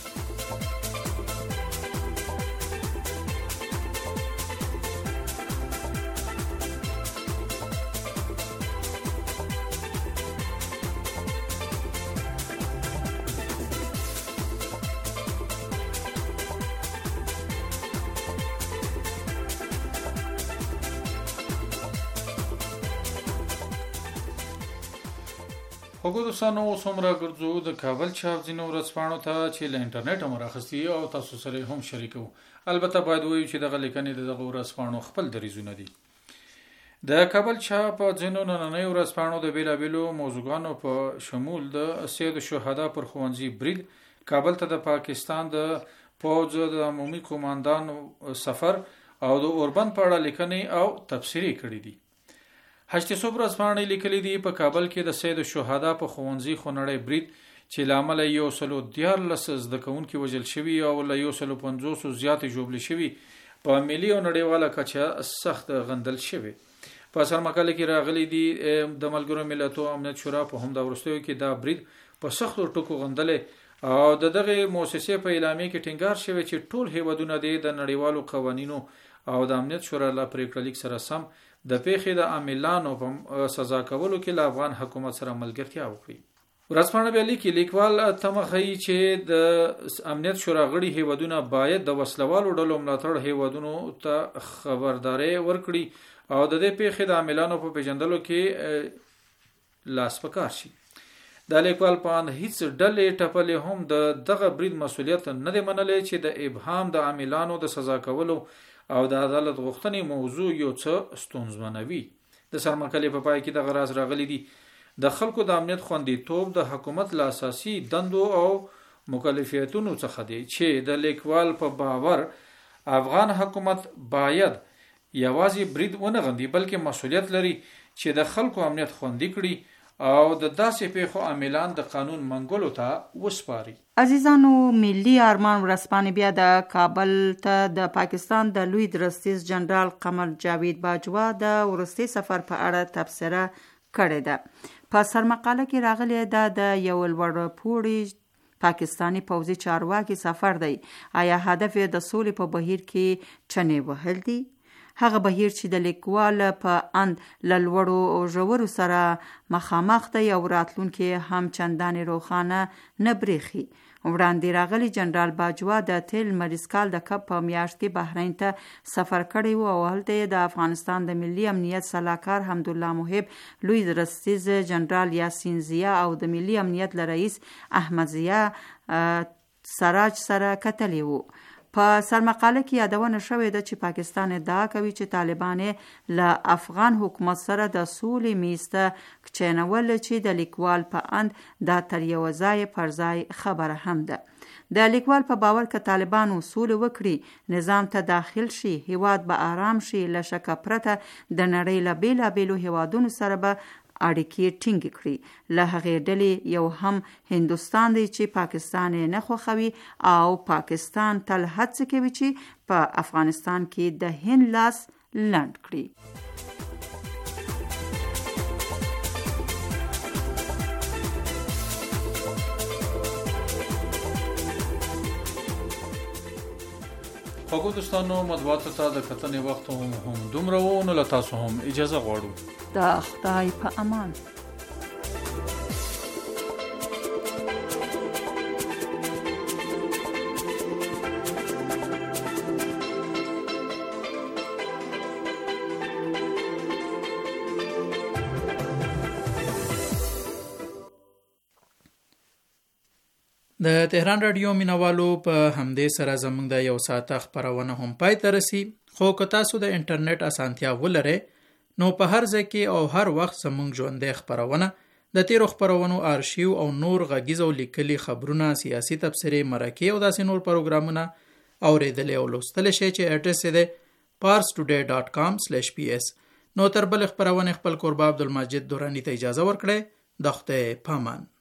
وګورو دوستانو اوس هم راګرځو د کابل چاپ ځینو ورځپاڼو ته چې له انټرنیټ هم راخستي او تاسو سره هم شریکو. البته باید وایو چې دغه لیکنې د دغه ورځپاڼو خپل دریځونه دي. د کابل چاپ ځینو نننۍ ورځپاڼو د بیلابیلو موضوعګانو په شمول د سید الشهدا پر ښوونځي برید، کابل ته د پاکستان د پوځ د عمومي قوماندان سفر او د اوربند په اړه لیکنې او تبصرې کړې دي. هشت صبح ورځپاڼې لیکلي دي په کابل کې د سید الشهدا په ښوونځي خونړی برید چې له امله یو سلو دیارلس زده کوونکي وژل شوي او له یو سلو پنځوسو زیاتې ژوبلې شوي په ملي او نړیواله کچه سخت غندل شوي. په سرمقاله کې راغلي دي د ملګرو ملتونو امنیت شورا په همدا وروستیو کې دا برید په سختو ټکو غندلې او د دغه مؤسسې په اعلامیه کې ټینګار شوی چې ټول هیوادونه د نړیوالو قوانینو او د امنیت شورا له پریکړه لیک سره سم د پیښې د عاملانو په سزا کولو کې له افغان حکومت سره ملګرتیا وکړي. ورځپاڼه بیا لیکي لیکوال تمه ښیي چې د امنیت شورا غړي هیوادونه باید د وسلوالو ډلو ملاتړ هیوادونو ته خبرداري ورکړي او د دې پیښې د عاملانو په پیژندلو کې لاس پکار شي. د لیکوال په اند هیڅ ډلې ټپلې هم د دغه برید مسولیت نه دی منلی چې د ابهام د عاملانو د سزا کولو او د عدالت غوښتنې موضوع یو څه ستونزمنوي. د سرمقالې په پای کې دغه راز راغلی دی: د خلکو د امنیت خوندیتوب د حکومت له اساسي دندو او مکلفیتونو څخه دی چې د لیکوال په باور افغان حکومت باید یوازې برید ونه غندي بلکې مسولیت لري چې د خلکو امنیت خوندي کړي او د داسې پیښو عاملان د قانون منګولو ته وسپاري. عزیزانو، ملي ارمان ورځپاڼې بیا د کابل ته د پاکستان د لوی درستیز جنرال قمر جاوید باجوا د وروستي سفر په اړه تبصره کړې ده. په سرمقاله کې راغلی دا د یو لوړ پوړي پاکستانی پوځي چارواکي سفر دی. آیا هدف د سولې په بهیر کې چنې وهل دي؟ هغه بهیر چې د لیکوال په اند له لوړو ژورو سره مخامخ دی او راتلونکي هم چندانې روښانه نه برېښي. وړاندې راغلی جنرال باجوا د تیل مریض کال د کب په میاشت کې بحرین ته سفر کړی و او هلته یې د افغانستان د ملي امنیت سلاکار حمدالله محب، لوی درستیز جنرال یاسین زیا او د ملي امنیت له رئیس احمد زیا سراج سره کتلی وو. په سرمقاله کې یادونه شوې ده چې پاکستان ادعا کوي چې طالبان له افغان حکومت سره د سولې میز ته کښېنول چې د لیکوال په اند دا تر یو ځای پر ځای خبره هم ده. د لیکوال په باور که طالبانو سولې وکړي، نظام ته داخل شي، هیواد به آرام شي، له شکه پرته د نړۍ له بیلابیلو هیوادونو سره به اړیکې ټینګې کړي. له هغې ډلې یو هم هندوستان دی چې پاکستان نه خوښوي او پاکستان تل هڅه کوي چې په افغانستان کې د هند لاس لنډ کړي. خوږو دوستانو، مطبوعاتو ته د کتنې وخت هم دومره و، نو له تاسو هم اجازه غواړو. د خدای په امان. د تهران رادیو مینوالو په همدې سره زموږ د یو ساعته خپرونه هم پای ته رسي. خو که تاسو د انټرنیټ اسانتیا ولرئ نو په هر ځای کې او هر وخت زموږ ژوندۍ خپرونه، د تیرو خپرونو آرشیو او نور غږیز او لیکلي خبرونه، سیاسي تبصرې، مرکې او داسې نور پروګرامونه اورېدلی او لوستلی شئ چې اډرس یې دی پارس ټوډے ډاټ کام سلیش پی ایس. نو تر بلې خپرونې خپل کوربه عبدالمجید دوراني ته اجازه ورکړئ. د خدای په امان.